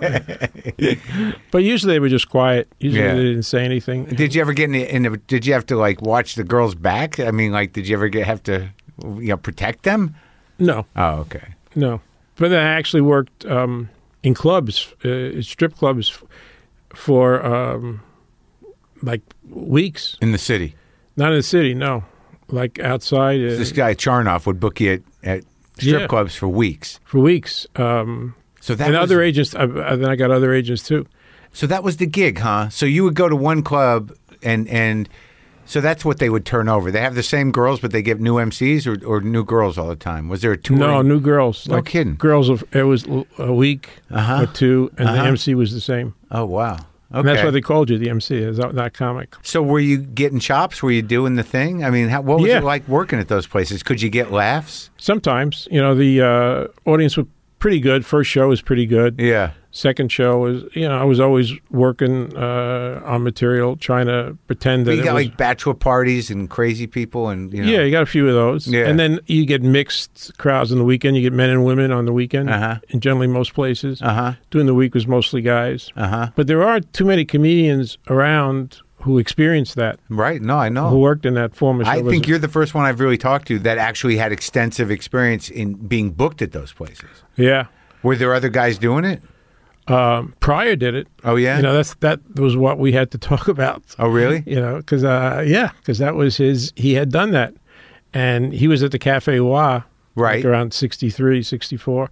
But usually they were just quiet. Usually Yeah. they didn't say anything. Did you ever get in? The, in the, did you have to like watch the girls' back? I mean, like, did you ever get have to, you know, protect them? No, Oh, okay. no. But then I actually worked um, in clubs, uh, strip clubs, f- for um, like weeks. In the city, Not in the city, no. Like outside uh, this guy Charnoff would book you at, at strip Yeah. clubs for weeks. for weeks. Um, So that and was, other agents, I, I, then I got other agents too. so that was the gig, huh? So you would go to one club, and and so that's what they would turn over. They have the same girls, but they get new M Cs or, or new girls all the time. Was there a tour? No, new girls. No like kidding. Girls, of, it was l- a week Uh-huh. or two, and Uh-huh. the M C was the same. Oh wow. Okay. And that's why they called you the M C, is that, that comic. So were you getting chops? Were you doing the thing? I mean, how, what was Yeah. it like working at those places? Could you get laughs? Sometimes, you know, the uh, audience was pretty good. First show was pretty good. Yeah. Second show was, you know, I was always working uh, on material, trying to pretend that You it got was, like bachelor parties and crazy people, and you know. yeah, you got a few of those. Yeah. And then you get mixed crowds on the weekend. You get men and women on the weekend, Uh-huh. and generally most places. Uh huh. During the week was mostly guys. Uh huh. But there aren't too many comedians around who experienced that, Right. No, I who know. worked in that form of show. I Was think it- you're the first one I've really talked to that actually had extensive experience in being booked at those places. Yeah. Were there other guys doing it? Um, Pryor did it. Oh yeah. You know, that's that was what we had to talk about. oh really? You know, because uh, yeah, because that was his. He had done that, and he was at the Cafe Wa, Right. like around sixty-three, sixty-four,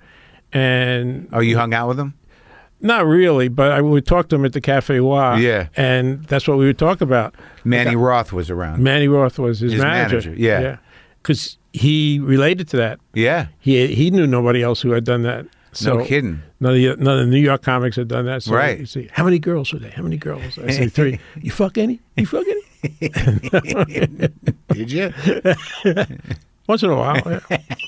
and Oh, you hung out with him? not really, but I would talk to him at the Cafe Wa. Yeah. and that's what we would talk about. Manny Roth was around. Manny Roth was his, His manager. manager, yeah. yeah, because he related to that. Yeah. He he knew nobody else who had done that. So no kidding. None of, the, none of the New York comics had done that. So Right. You see, how many girls were there? How many girls? I say three. You fuck any? You fuck any? Did you? Once in a while.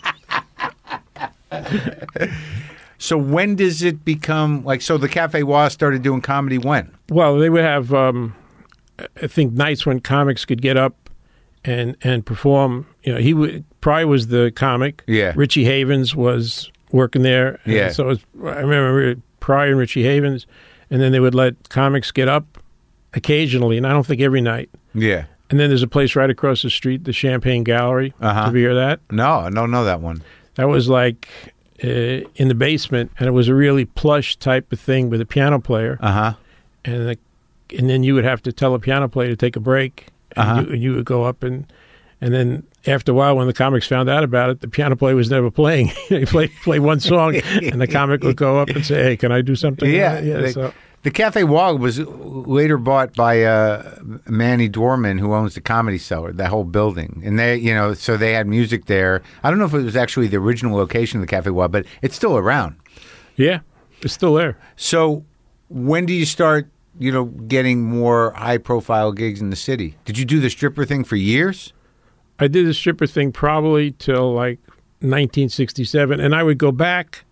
Yeah. So when does it become like? So the Cafe Wa started doing comedy when? Well, they would have, um, I think, nights when comics could get up and and perform. You know, he would. Pryor was the comic. Yeah. Richie Havens was working there. And Yeah. So it was, I remember Pryor and Richie Havens, and then they would let comics get up occasionally, and I don't think every night. Yeah. And then there's a place right across the street, the Champagne Gallery. Uh-huh. Have you heard that? No, I don't know that one. That was like uh, in the basement, and it was a really plush type of thing with a piano player. Uh huh. And the and then you would have to tell a piano player to take a break, and, Uh-huh. you, and you would go up and and then after a while, when the comics found out about it, the piano player was never playing. He played play one song, and the comic would go up and say, "Hey, can I do something?" Yeah, yeah. they- So The Cafe Wall was later bought by uh, Manny Dorman, who owns the Comedy Cellar, that whole building. And they, you know, so they had music there. I don't know if it was actually the original location of the Cafe Wall, but it's still around. yeah, it's still there. So when do you start, you know, getting more high-profile gigs in the city? Did you do the stripper thing for years? I did the stripper thing probably till like nineteen sixty-seven, and I would go back,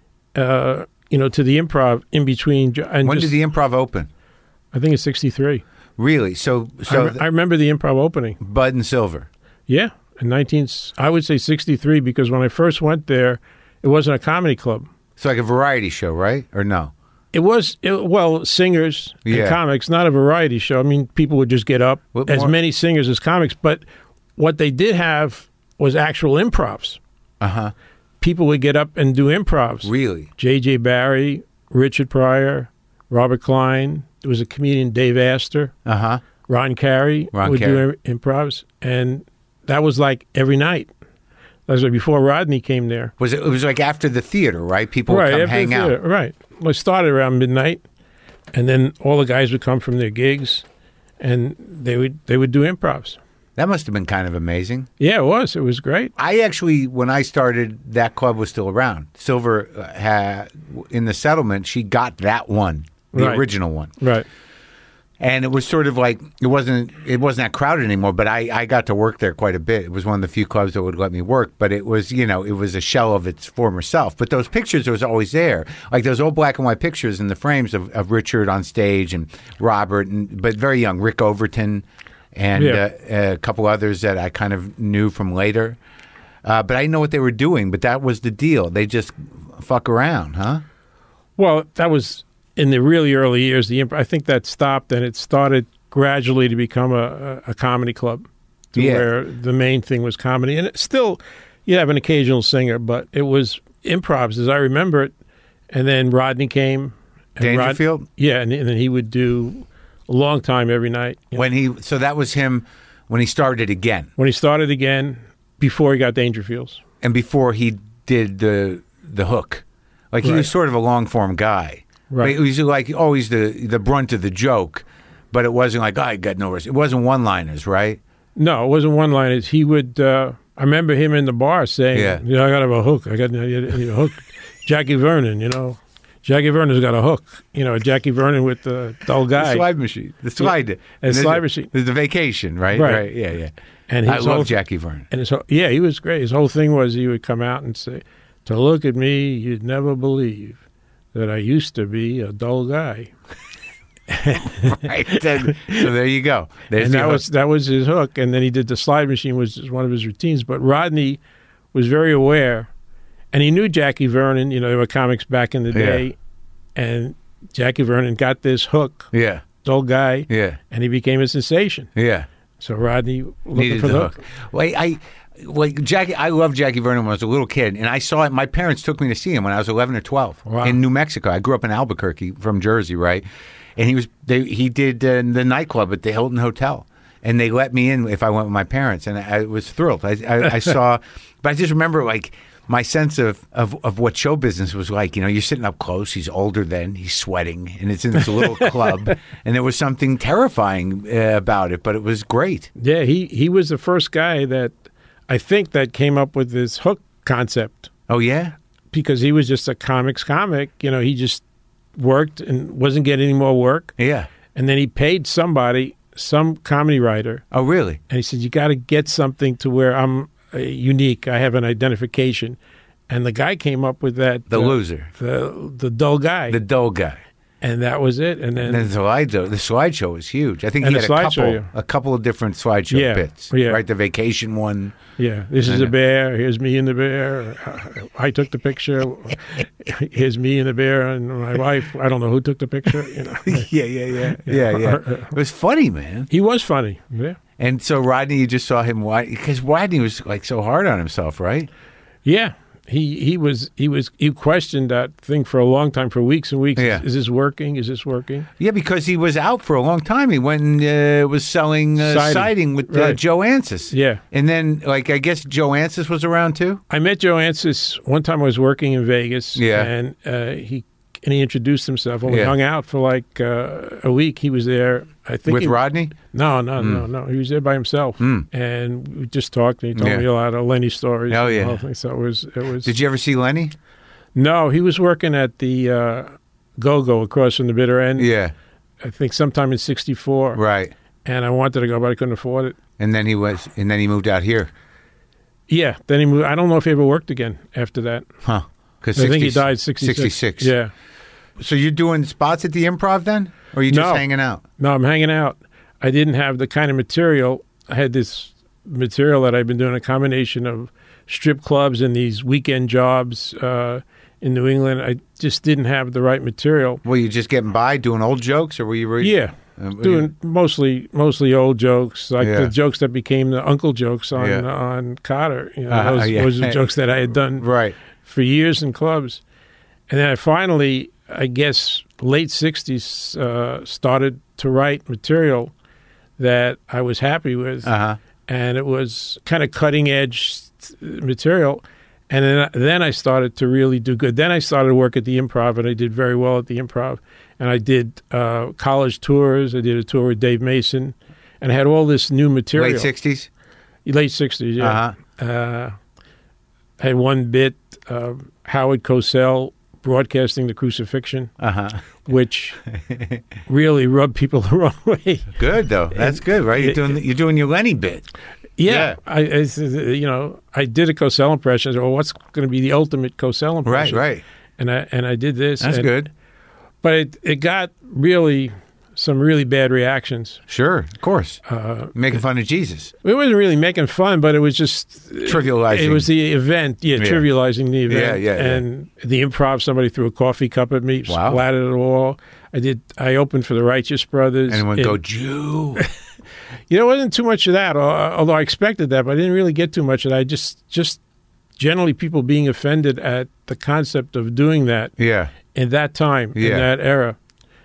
uh, you know, to the Improv in between. jo- And When just, did the Improv open? I think it's sixty-three. Really? So, I, so re- I remember the Improv opening. Bud and Silver. Yeah, in nineteen, I would say sixty-three, because when I first went there, it wasn't a comedy club. It's like a variety show, right? Or no? It was, it, well, singers and Yeah. comics, not a variety show. I mean, people would just get up, What as more- many singers as comics. But what they did have was actual improvs. Uh-huh. People would get up and do improvs. Really? J J. Barry, Richard Pryor, Robert Klein. There was a comedian, Dave Astor. Uh-huh. Ron Carey Ron would Carey. do improvs. And that was like every night. That was like before Rodney came there. Was it, it was like after the theater, right? People would right, come after hang the out. theater, right. Well, it started around midnight, and then all the guys would come from their gigs, and they would they would do improvs. That must have been kind of amazing. Yeah, it was. It was great. I actually, when I started, that club was still around. Silver uh, had, in the settlement, she got that one, the Right. original one. Right. And it was sort of like, it wasn't it wasn't that crowded anymore, but I, I got to work there quite a bit. It was one of the few clubs that would let me work, but it was, you know, it was a shell of its former self. But those pictures was always there. Like those old black and white pictures in the frames of, of Richard on stage and Robert, and but very young, Rick Overton, and Yeah. uh, a couple others that I kind of knew from later. Uh, but I didn't know what they were doing, but that was the deal. They just fuck around, huh? Well, that was in the really early years. The imp- I think that stopped, and it started gradually to become a, a, a comedy club, to Yeah. where the main thing was comedy. And it still, you have an occasional singer, but it was improvs as I remember it. And then Rodney came. And Rod- Dangerfield? yeah, and, and then he would do a long time every night. you know. When he, so that was him when he started again. When he started again, before he got Dangerfields. And before he did the the hook, like he Right. was sort of a long form guy. Right. He was like always the the brunt of the joke, but it wasn't like, oh, I got no rest. It wasn't one liners, right? No, it wasn't one-liners. He would, uh, I remember him in the bar saying, Yeah. you know, I got to have a hook. I got to have a hook. Jackie Vernon, you know. Jackie Vernon's got a hook. You know, Jackie Vernon with the dull guy. The slide machine, the slide, Yeah, and the there's slide a- machine. There's the vacation, right? Right. Yeah, yeah. And I his love whole- Jackie Vernon. And his whole, yeah, he was great. His whole thing was he would come out and say, to look at me, you'd never believe that I used to be a dull guy. Right. Then- so there you go. There's and the that hook. was that was his hook. And then he did the slide machine, was just one of his routines. But Rodney was very aware, and he knew Jackie Vernon. You know, there were comics back in the Yeah. day, and Jackie Vernon got this hook, yeah, dull guy, yeah, and he became a sensation. yeah. So Rodney looking Needed for the the hook. hook. Well, I like Jackie. I loved Jackie Vernon when I was a little kid, and I saw it. My parents took me to see him when I was eleven or twelve Wow. in New Mexico. I grew up in Albuquerque from Jersey, right? And he was they, he did uh, the nightclub at the Hilton Hotel, and they let me in if I went with my parents, and I was thrilled. I, I, I saw, but I just remember like my sense of, of of what show business was like. You know, you're sitting up close. He's older then. He's sweating, and it's in this little club, and there was something terrifying uh, about it, but it was great. Yeah, he he was the first guy that I think that came up with this hook concept, Oh yeah. because he was just a comics comic. You know, he just worked and wasn't getting any more work. Yeah. And then he paid somebody, some comedy writer, Oh, really? and he said, you got to get something to where I'm uh, unique. I have an identification. And the guy came up with that. The uh, loser. The, the dull guy. The dull guy. and that was it. And then, And then the slideshow, the slideshow was huge. I think And he the had a couple, slideshow, yeah. a couple of different slideshow Yeah, bits. yeah. Right, the vacation one. yeah, this is a bear. Here's me and the bear. I took the picture. Here's me and the bear and my wife. I don't know who took the picture. You know, yeah, yeah, yeah, yeah, yeah. It was funny, man. he was funny. Yeah, And so Rodney, you just saw him because Rodney was like so hard on himself, right? yeah. he he was he was he questioned that thing for a long time, for weeks and weeks. Yeah. Is, is this working? Is this working? Yeah, because he was out for a long time. He went and uh, was selling uh, siding. Siding. with uh, Right. Joe Ansis. Yeah. And then, like, I guess Joe Ansis was around too? I met Joe Ansis one time. I was working in Vegas. Yeah. And uh, he and he introduced himself. When we Yeah. hung out for like uh, a week, he was there. I think With he, Rodney? No, no, no, no. He was there by himself, Mm. and we just talked. And he told Yeah. me a lot of Lenny stories. Oh, and yeah. all things. So it was. It was. Did you ever see Lenny? No, he was working at the uh, Go-Go across from the bitter end. Yeah, I think sometime in sixty-four. right. And I wanted to go, but I couldn't afford it. And then he was, and then he moved out here. Yeah. Then he moved. I don't know if he ever worked again after that. Huh. Because I think he died sixty-six. sixty-six. Yeah. So you're doing spots at the Improv then? Or are you just No. hanging out? No, I'm hanging out. I didn't have the kind of material. I had this material that I've been doing, a combination of strip clubs and these weekend jobs uh, in New England. I just didn't have the right material. Were you just getting by doing old jokes, or were you re- Yeah. uh, were Doing mostly mostly old jokes, like Yeah. the jokes that became the uncle jokes on Yeah. on Cotter. You know, Uh-huh, those, yeah. those are jokes that I had done you- right? for years in clubs. And then I finally, I guess, late sixties, uh, started to write material that I was happy with. Uh huh. And it was kind of cutting edge material. And then, then I started to really do good. Then I started to work at the Improv, and I did very well at the Improv. And I did uh, college tours. I did a tour with Dave Mason, and I had all this new material. Late sixties. Late sixties, yeah. Uh-huh. Uh, I had one bit, uh, Howard Cosell broadcasting the crucifixion, Uh huh. which really rubbed people the wrong way. Good though. That's good, right? You're doing you're doing your Lenny bit. Yeah, I, I, you know, I did a Cosell impression. I said, well, what's going to be the ultimate Cosell Right, impression? right. And I and I did this. That's and- good. But it, it got really some really bad reactions. Sure, of course. Uh, Making fun of Jesus. it wasn't really making fun, but it was just Trivializing. It was the event, yeah, Yeah. trivializing the event. Yeah, yeah, yeah. And the Improv, somebody threw a coffee cup at me, Wow. splattered it all. I did. I opened for the Righteous Brothers. Anyone and- go Jew? You know, it wasn't too much of that, al- although I expected that, but I didn't really get too much of that. I just, just generally people being offended at the concept of doing that Yeah. in that time, Yeah. in that era.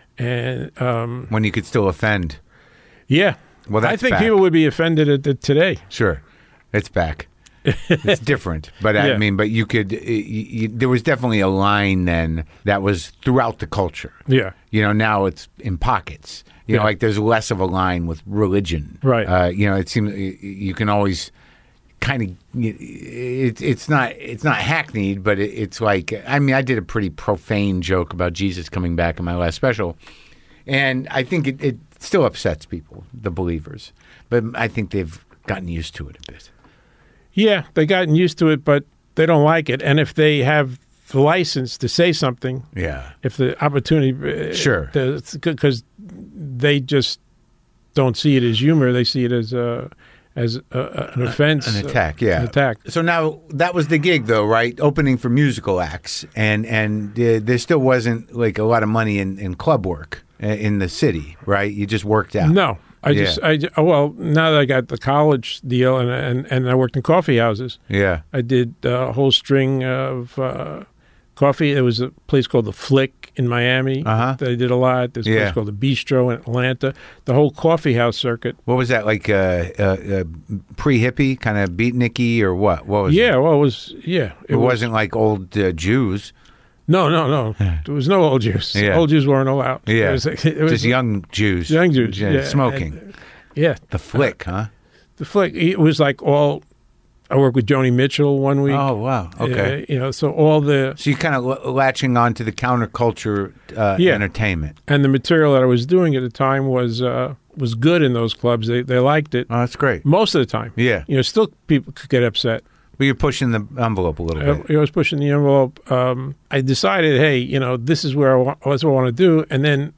And um, When you could still offend. yeah, Well, I that's think back. people would be offended at it today. Sure, it's back. It's different, but I Yeah. mean, but you could. You, you, there was definitely a line then that was throughout the culture. Yeah, You know, now it's in pockets. You know, Yeah. like there's less of a line with religion. Right. Uh, you know, it seems you- you can always kind of. It's it's not it's not hackneyed, but it, it's like I mean, I did a pretty profane joke about Jesus coming back in my last special, and I think it, it still upsets people, the believers, but I think they've gotten used to it a bit. yeah, they gotten used to it, but they don't like it. And if they have the license to say something, Yeah. if the opportunity, uh, Sure. because they just don't see it as humor; they see it as a as a, a- an offense, An attack, yeah. an attack. So now that was the gig, though, right? Opening for musical acts, and and uh, there still wasn't like a lot of money in, in club work uh, in the city, right? You just worked out. No, I Yeah. just, I ju- oh, well, now that I got the college deal and and, and I worked in coffee houses, Yeah. I did a whole string of uh, coffee. There was a place called the Flick in Miami Uh-huh. that I did a lot. There's a Yeah. place called the Bistro in Atlanta. The whole coffee house circuit. What was that like? Uh, uh, uh, pre-hippie, kind of beatniky, or what? What was Yeah, it? well, it was yeah. It, wasn't like old uh, Jews. No, no, no. There was no old Jews. Yeah. Old Jews weren't allowed. Yeah. It was, it was Just young Jews. young Jews. Yeah, Yeah, smoking. And, yeah, the Flick, huh? the Flick. It was like all. I worked with Joni Mitchell one week. Oh wow. Okay. Uh, you know, so all the So you're kind of l- latching on to the counterculture uh, Yeah. entertainment. and the material that I was doing at the time was uh, was good in those clubs. They they liked it Oh, that's great. most of the time. Yeah. You know, still people could get upset. But you're pushing the envelope a little I, bit. I was pushing the envelope. Um, I decided, hey, you know, this is where I want, that's what I want to do. And then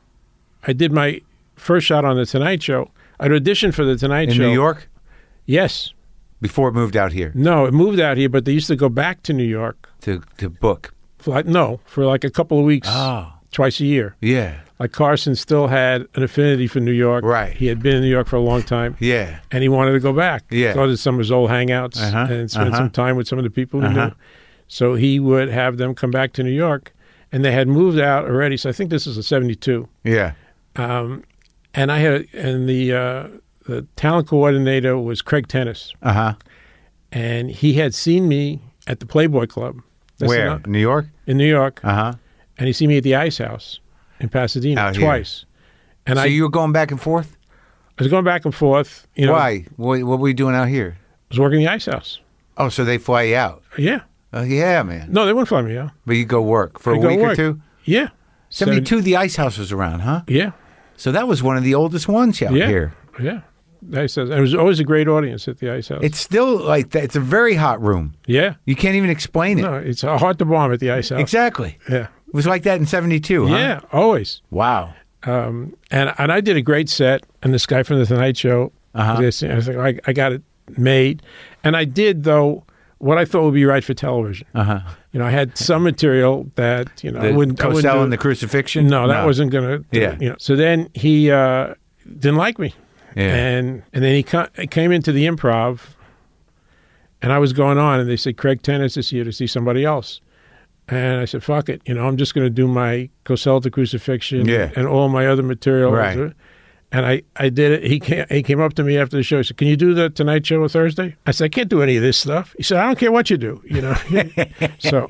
I did my first shot on the Tonight Show. I'd auditioned for the Tonight In Show. New York? Yes. Before it moved out here No, it moved out here, but they used to go back to New York. to, to book. For like, no, for like a couple of weeks, Oh. twice a year. Yeah. Like Carson still had an affinity for New York. Right. He had been in New York for a long time. Yeah. And he wanted to go back. Yeah. Go to some of his old hangouts Uh-huh, and spend uh-huh. some time with some of the people he Uh-huh. knew. So he would have them come back to New York, and they had moved out already. So I think this is a seventy-two. Yeah. Um, and I had, and the uh, the talent coordinator was Craig Tennis, Uh huh. and he had seen me at the Playboy Club. That's Where? not- New York? in New York, Uh huh. and he seen me at the Ice House in Pasadena Out here. twice. And So I, you were going back and forth? I was going back and forth. You know, Why? What, what were you doing out here? I was working the Ice House. Oh, so they fly you out? Yeah. Oh, yeah, man. No, they wouldn't fly me out. But you go work for I a go week work. or two? Yeah. seventy-two, the Ice House was around, huh? Yeah. So that was one of the oldest ones out Yeah. here. Yeah. Ice House. It was always a great audience at the Ice House. It's still like that. It's a very hot room. yeah. You can't even explain it. No, it's hard to bomb at the Ice House. Exactly. Yeah. It was like that in seventy-two, huh? Yeah, always. Wow. Um, and and I did a great set, and this guy from the Tonight Show, Uh-huh. I was like, I, I got it made, and I did though what I thought would be right for television. Uh-huh. You know, I had some material that you know I The wouldn't. I wouldn't Cosell do- and the crucifixion? No, that wasn't going to. Yeah. You know. So then he uh, didn't like me, Yeah. and and then he co- came into the Improv, and I was going on, and they said Craig Tennis is here to see somebody else. And I said, fuck it. You know, I'm just going to do my Cosell the Crucifixion Yeah. and all my other material. Right. And I, I did it. He came, he came up to me after the show. He said, can you do the Tonight Show on Thursday? I said, I can't do any of this stuff. He said, I don't care what you do. You know. So,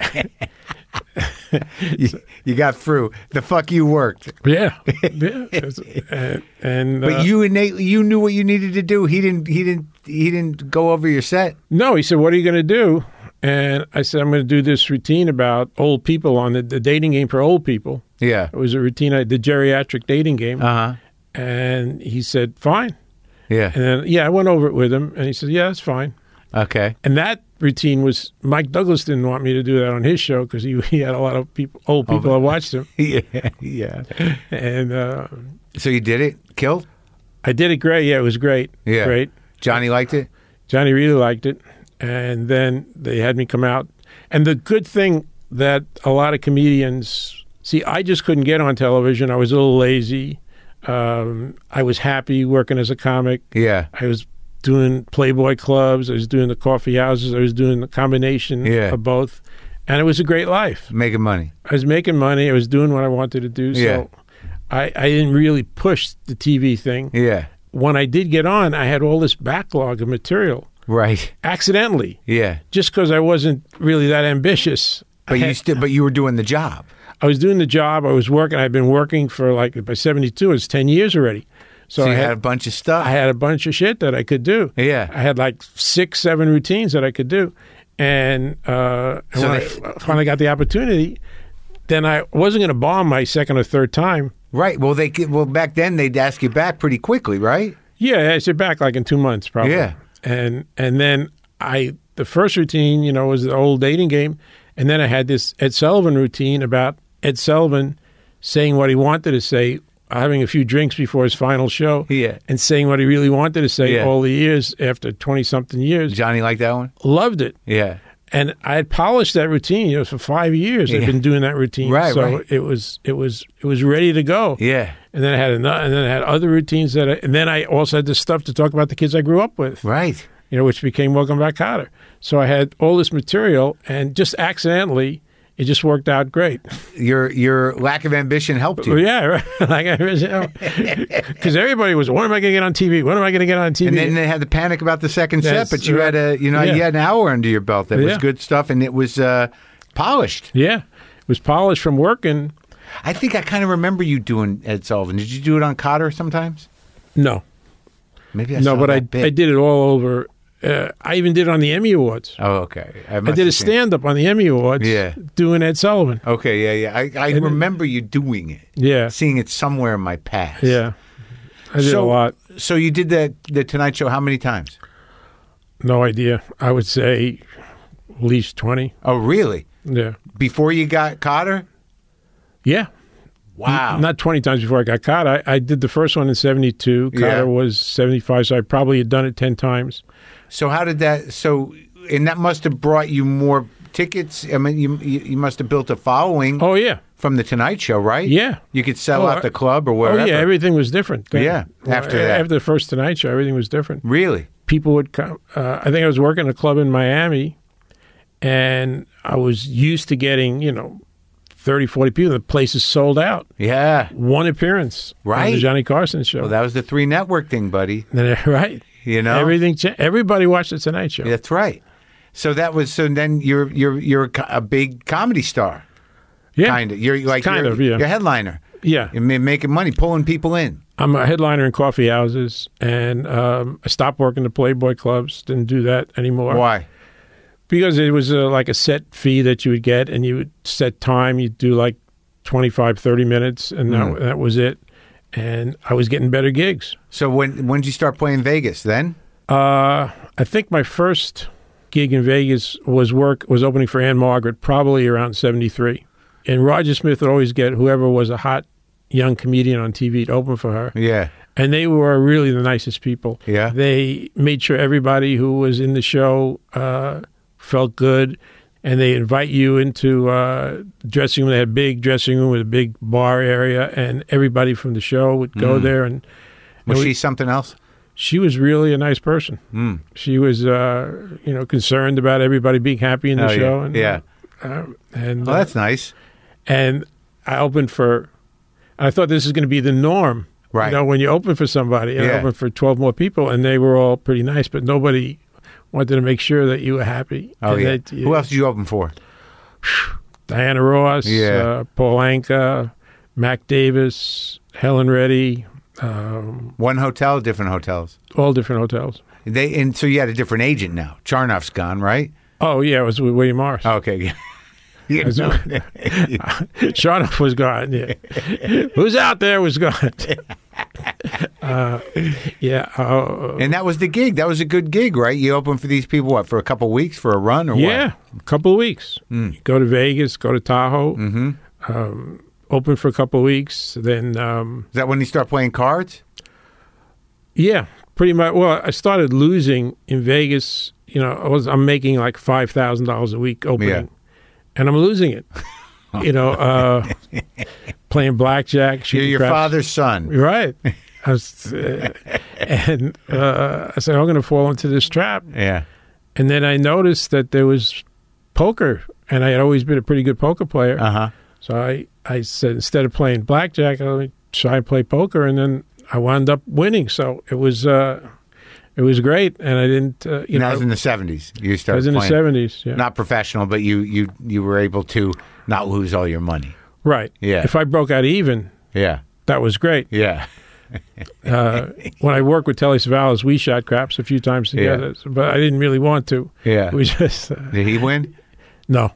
you, you got through. The fuck you worked. yeah. yeah. And, and But uh, you innately, you knew what you needed to do. He didn't, he didn't, he didn't go over your set. no, he said, what are you going to do? And I said, I'm going to do this routine about old people on the, the dating game for old people. Yeah. It was a routine, I the geriatric dating game. Uh-huh. And he said, fine. Yeah. And then, yeah, I went over it with him, and he said, yeah, that's fine. Okay. And that routine was, Mike Douglas didn't want me to do that on his show because he, he had a lot of people, old people that watched him. Yeah. Yeah. And uh, So you did it? Killed? I did it great. Yeah, it was great. Yeah. Great. Johnny liked it? Johnny really liked it. And then they had me come out. And the good thing that a lot of comedians, see, I just couldn't get on television. I was a little lazy. Um, I was happy working as a comic. Yeah. I was doing Playboy clubs. I was doing the coffee houses. I was doing the combination Yeah. of both. And it was a great life. Making money. I was making money. I was doing what I wanted to do. So Yeah. I, I didn't really push the T V thing. Yeah. When I did get on, I had all this backlog of material Right. accidentally, Yeah. just because I wasn't really that ambitious. I, But you had- still, but you were doing the job. I was doing the job. I was working. I'd been working for like, by seventy-two, it's ten years already. So, So I you had, had a bunch of stuff. I had a bunch of shit that I could do. Yeah. I had like six, seven routines that I could do. And, uh, and So when they- I f- finally got the opportunity, then I wasn't going to bomb my second or third time. Right. Well, they could- well back then they'd ask you back pretty quickly, right? Yeah, I sit back like in two months probably. Yeah. And and then I the first routine, you know, was the old dating game. And then I had this Ed Sullivan routine about Ed Sullivan saying what he wanted to say, having a few drinks before his final show. Yeah. And saying what he really wanted to say Yeah. all the years after twenty something years. Johnny liked that one. Loved it. Yeah. And I had polished that routine, you know, for five years. Yeah. I've been doing that routine. Right, so right. it was it was it was ready to go. Yeah. And then I had another, and then I had other routines that I, and then I also had this stuff to talk about the kids I grew up with. Right. You know, which became Welcome Back, Kotter. So I had all this material, and just accidentally, it just worked out great. Your your lack of ambition helped you. Well, yeah, right. Like I was, because everybody was, when am I going to get on T V? When am I going to get on T V? And then they had the panic about the second That's set, but you had a you know yeah. you had an hour under your belt that was Yeah. good stuff, and it was uh, polished. yeah, it was polished from working. I think I kind of remember you doing Ed Sullivan. Did you do it on Cotter sometimes? No, Maybe I no, saw but that I bit. I did it all over. Uh, I even did it on the Emmy Awards. Oh, okay. I, I must did a have seen- stand up on the Emmy Awards. Yeah. doing Ed Sullivan. Okay, yeah, yeah. I, I And- remember you doing it, Yeah, seeing it somewhere in my past. yeah. I did so, a lot. So you did the the Tonight Show how many times? No idea. I would say at least twenty. Oh, really? Yeah. Before you got Cotter? Yeah. Wow. Not twenty times before I got caught. I, I did the first one in seventy-two. Yeah. Cotter was seventy-five, so I probably had done it ten times. So how did that? So and that must have brought you more tickets. I mean, you you, you must have built a following Oh, yeah. from the Tonight Show, right? Yeah. You could sell Oh, out the club or wherever. Oh, yeah. Everything was different. then. Yeah, after Well, that. After the first Tonight Show, everything was different. Really? People would come. Uh, I think I was working a club in Miami, and I was used to getting, you know, thirty, forty people. The place is sold out. Yeah. One appearance Right. on the Johnny Carson show. Well, that was the three network thing, buddy. Right. You know? Everything. cha- Everybody watched the Tonight Show. That's right. So that was, so then you're, you're, you're a co- a big comedy star. Yeah. Kind of. You're like, Kind you're, of, yeah. You're a headliner. Yeah. You're ma- making money, pulling people in. I'm a headliner in coffee houses, and um, I stopped working the Playboy clubs. Didn't do that anymore. Why? Because it was uh, like a set fee that you would get, and you would set time. You'd do like twenty-five, thirty minutes, and Mm. that, that was it. And I was getting better gigs. So when when did you start playing Vegas then? Uh, I think my first gig in Vegas was work was opening for Ann Margaret, probably around seventy-three. And Roger Smith would always get whoever was a hot young comedian on T V to open for her. Yeah. And they were really the nicest people. Yeah. They made sure everybody who was in the show uh, felt good. And they invite you into uh, dressing room. They had a big dressing room with a big bar area, and everybody from the show would go there. And, Was and she we, something else? she was really a nice person. Mm. She was, uh, you know, concerned about everybody being happy in the Oh, yeah. show. And, Yeah. uh, and Oh, that's nice. and I opened for. I thought this is going to be the norm. Right. You know, when you open for somebody, and I Yeah. opened for twelve more people, and they were all pretty nice, but nobody wanted to make sure that you were happy. Oh, and yeah. that you- Who else did you open for? Diana Ross, Yeah. uh, Paul Anka, Mac Davis, Helen Reddy, um, One hotel, different hotels. all different hotels. They and so you had a different agent now. Charnoff's gone, right? Oh, yeah, it was with William Morris. Okay. Yeah. As- Sharnoff was gone. Yeah. Who's out there was gone. uh, yeah. Uh, And that was the gig. That was a good gig, right? You opened for these people, what, for a couple weeks, for a run or yeah. A couple of weeks. Go to Vegas, go to Tahoe, Mm-hmm. um, open for a couple of weeks. Then, um, what? Is that when you start playing cards? yeah, pretty much. Well, I started losing in Vegas. You know, I was, I'm making like five thousand dollars a week opening. Yeah. And I'm losing it. You know, uh, playing blackjack. You're shooting your craps. father's son. Right. I was, uh, and uh, I said, I'm going to fall into this trap. Yeah. And then I noticed that there was poker, and I had always been a pretty good poker player. Uh-huh. So I, I said, instead of playing blackjack, I'll try and play poker, and then I wound up winning. So it was uh, it was great, and I didn't, uh, you And that know, was in the seventies. You I started was in the playing. seventies. Yeah. Not professional, but you, you, you were able to not lose all your money. Right. Yeah. If I broke out even, Yeah. that was great. Yeah. Uh, when I worked with Telly Savalas, we shot craps a few times together, but I didn't really want to. Yeah. We just, uh, Did he win? no.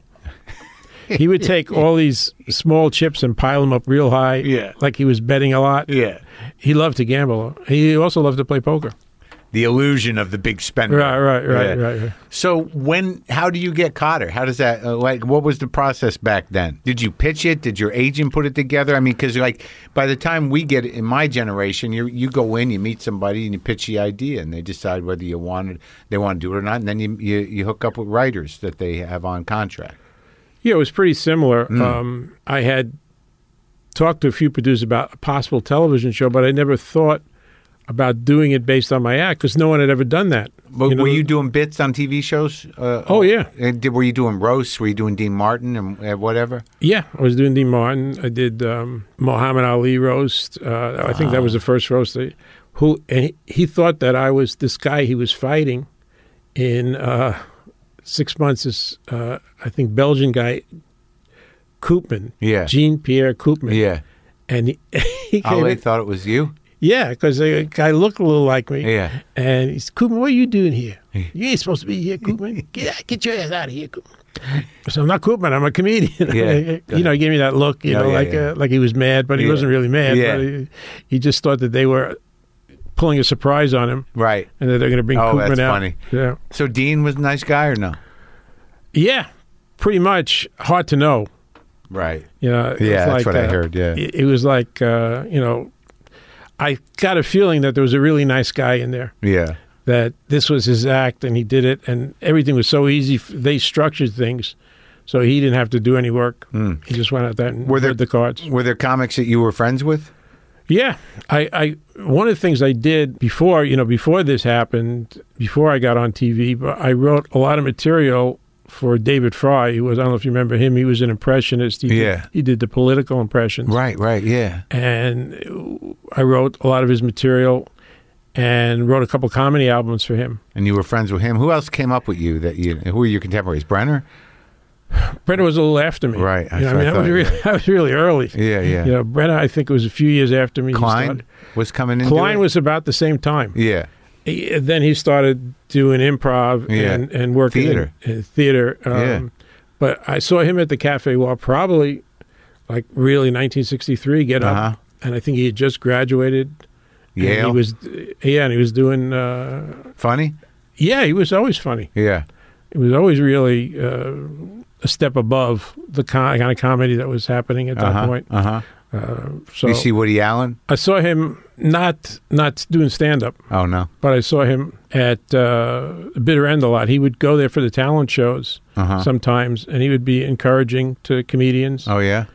He would take all these small chips and pile them up real high, Yeah. like he was betting a lot. Yeah. He loved to gamble. He also loved to play poker. The illusion of the big spender. Right, right, right, Yeah. right, right. So when, how do you get Cotter? How does that, uh, like, what was the process back then? Did you pitch it? Did your agent put it together? I mean, because like by the time we get it, in my generation, you you go in, you meet somebody, and you pitch the idea, and they decide whether you want it, they want to do it or not, and then you you, you hook up with writers that they have on contract. Yeah, it was pretty similar. Mm. Um, I had talked to a few producers about a possible television show, but I never thought about doing it based on my act because no one had ever done that. But You know, were you doing bits on T V shows? Uh, Oh, yeah. And did, were you doing roasts? Were you doing Dean Martin and uh, whatever? Yeah, I was doing Dean Martin. I did um, Muhammad Ali roast. Uh, I think that was the first roast. I, who and he, he thought that I was this guy he was fighting in uh, six months. Is uh, I think Belgian guy Koopman. Yeah. Jean Pierre Koopman. Yeah. And he, he came Ali in- thought it was you. yeah, because the guy looked a little like me. Yeah. And he's Koopman, what are you doing here? You ain't supposed to be here, Koopman. Get out, get your ass out of here, Koopman. So I'm not Koopman. I'm a comedian. Yeah. You know, he gave me that look. You Oh, know, yeah, like yeah. Uh, like he was mad, but he Yeah. wasn't really mad. Yeah. But he, he just thought that they were pulling a surprise on him, Right. and that they're going to bring Oh, Koopman that's out. funny. Yeah, So Dean was a nice guy or no? yeah, pretty much. Hard to know. Right. You know, it Yeah, was that's like, what I uh, heard, yeah. it, it was like uh, you know, I got a feeling that there was a really nice guy in there. Yeah. That this was his act and he did it, and everything was so easy. They structured things, so he didn't have to do any work. He just went out there and Were there- read the cards. Were there comics that you were friends with? Yeah, I, I one of the things I did before, you know, before this happened, before I got on T V, but I wrote a lot of material for David Fry, who was, I don't know if you remember him, he was an impressionist. He Yeah. Did, he did the political impressions. Right, right, yeah. And I wrote a lot of his material and wrote a couple comedy albums for him. And you were friends with him. Who else came up with you? That you? Who were your contemporaries? Brenner? Brenner was a little after me. Right. You know, I That's mean, what I that was, thought, really, that was really early. Yeah, yeah. You know, Brenner, I think it was a few years after me. he Klein started. was coming in. Klein was about the same time. Yeah. He- then he started doing improv Yeah. and, and working Theater. in, in theater. Um, Yeah. But I saw him at the Cafe Wall probably like really nineteen sixty-three, get up. Uh-huh. And I think he had just graduated. And Yale. he was, yeah, and he was doing, uh, Funny? yeah, he was always funny. Yeah. He was always really uh, a step above the kind of comedy that was happening at that Uh-huh. point. Uh-huh. Uh, so You see Woody Allen? I saw him not not doing stand-up, Oh, no. but I saw him at uh, Bitter End a lot. He would go there for the talent shows Uh-huh. sometimes, and he would be encouraging to comedians. Oh, yeah?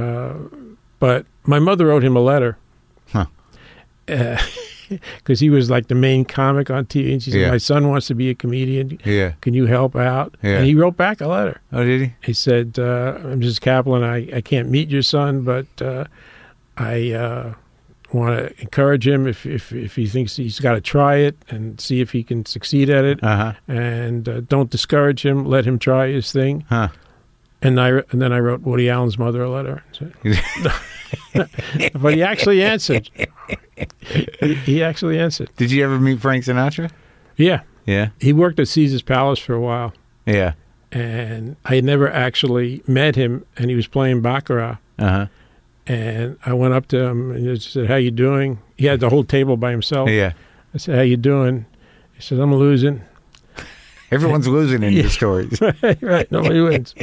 But my mother wrote him a letter. Huh. Because he was like the main comic on T V. And she said, Yeah. my son wants to be a comedian. Yeah. Can you help out? Yeah. And he wrote back a letter. Oh, did he? He said, uh, Missus Kaplan, I, I can't meet your son, but uh, I uh, want to encourage him if, if, if he thinks he's got to try it and see if he can succeed at it. Uh-huh. And uh, don't discourage him. Let him try his thing. Huh. And I and then I wrote Woody Allen's mother a letter. But he actually answered. He, he actually answered. Did you ever meet Frank Sinatra? Yeah. Yeah. He worked at Caesar's Palace for a while. Yeah. And I had never actually met him, and he was playing Baccarat. Uh-huh. And I went up to him and I said, how you doing? He had the whole table by himself. Yeah. I said, how you doing? He said, I'm losing. Everyone's losing in Yeah. your stories. right, right. Nobody wins.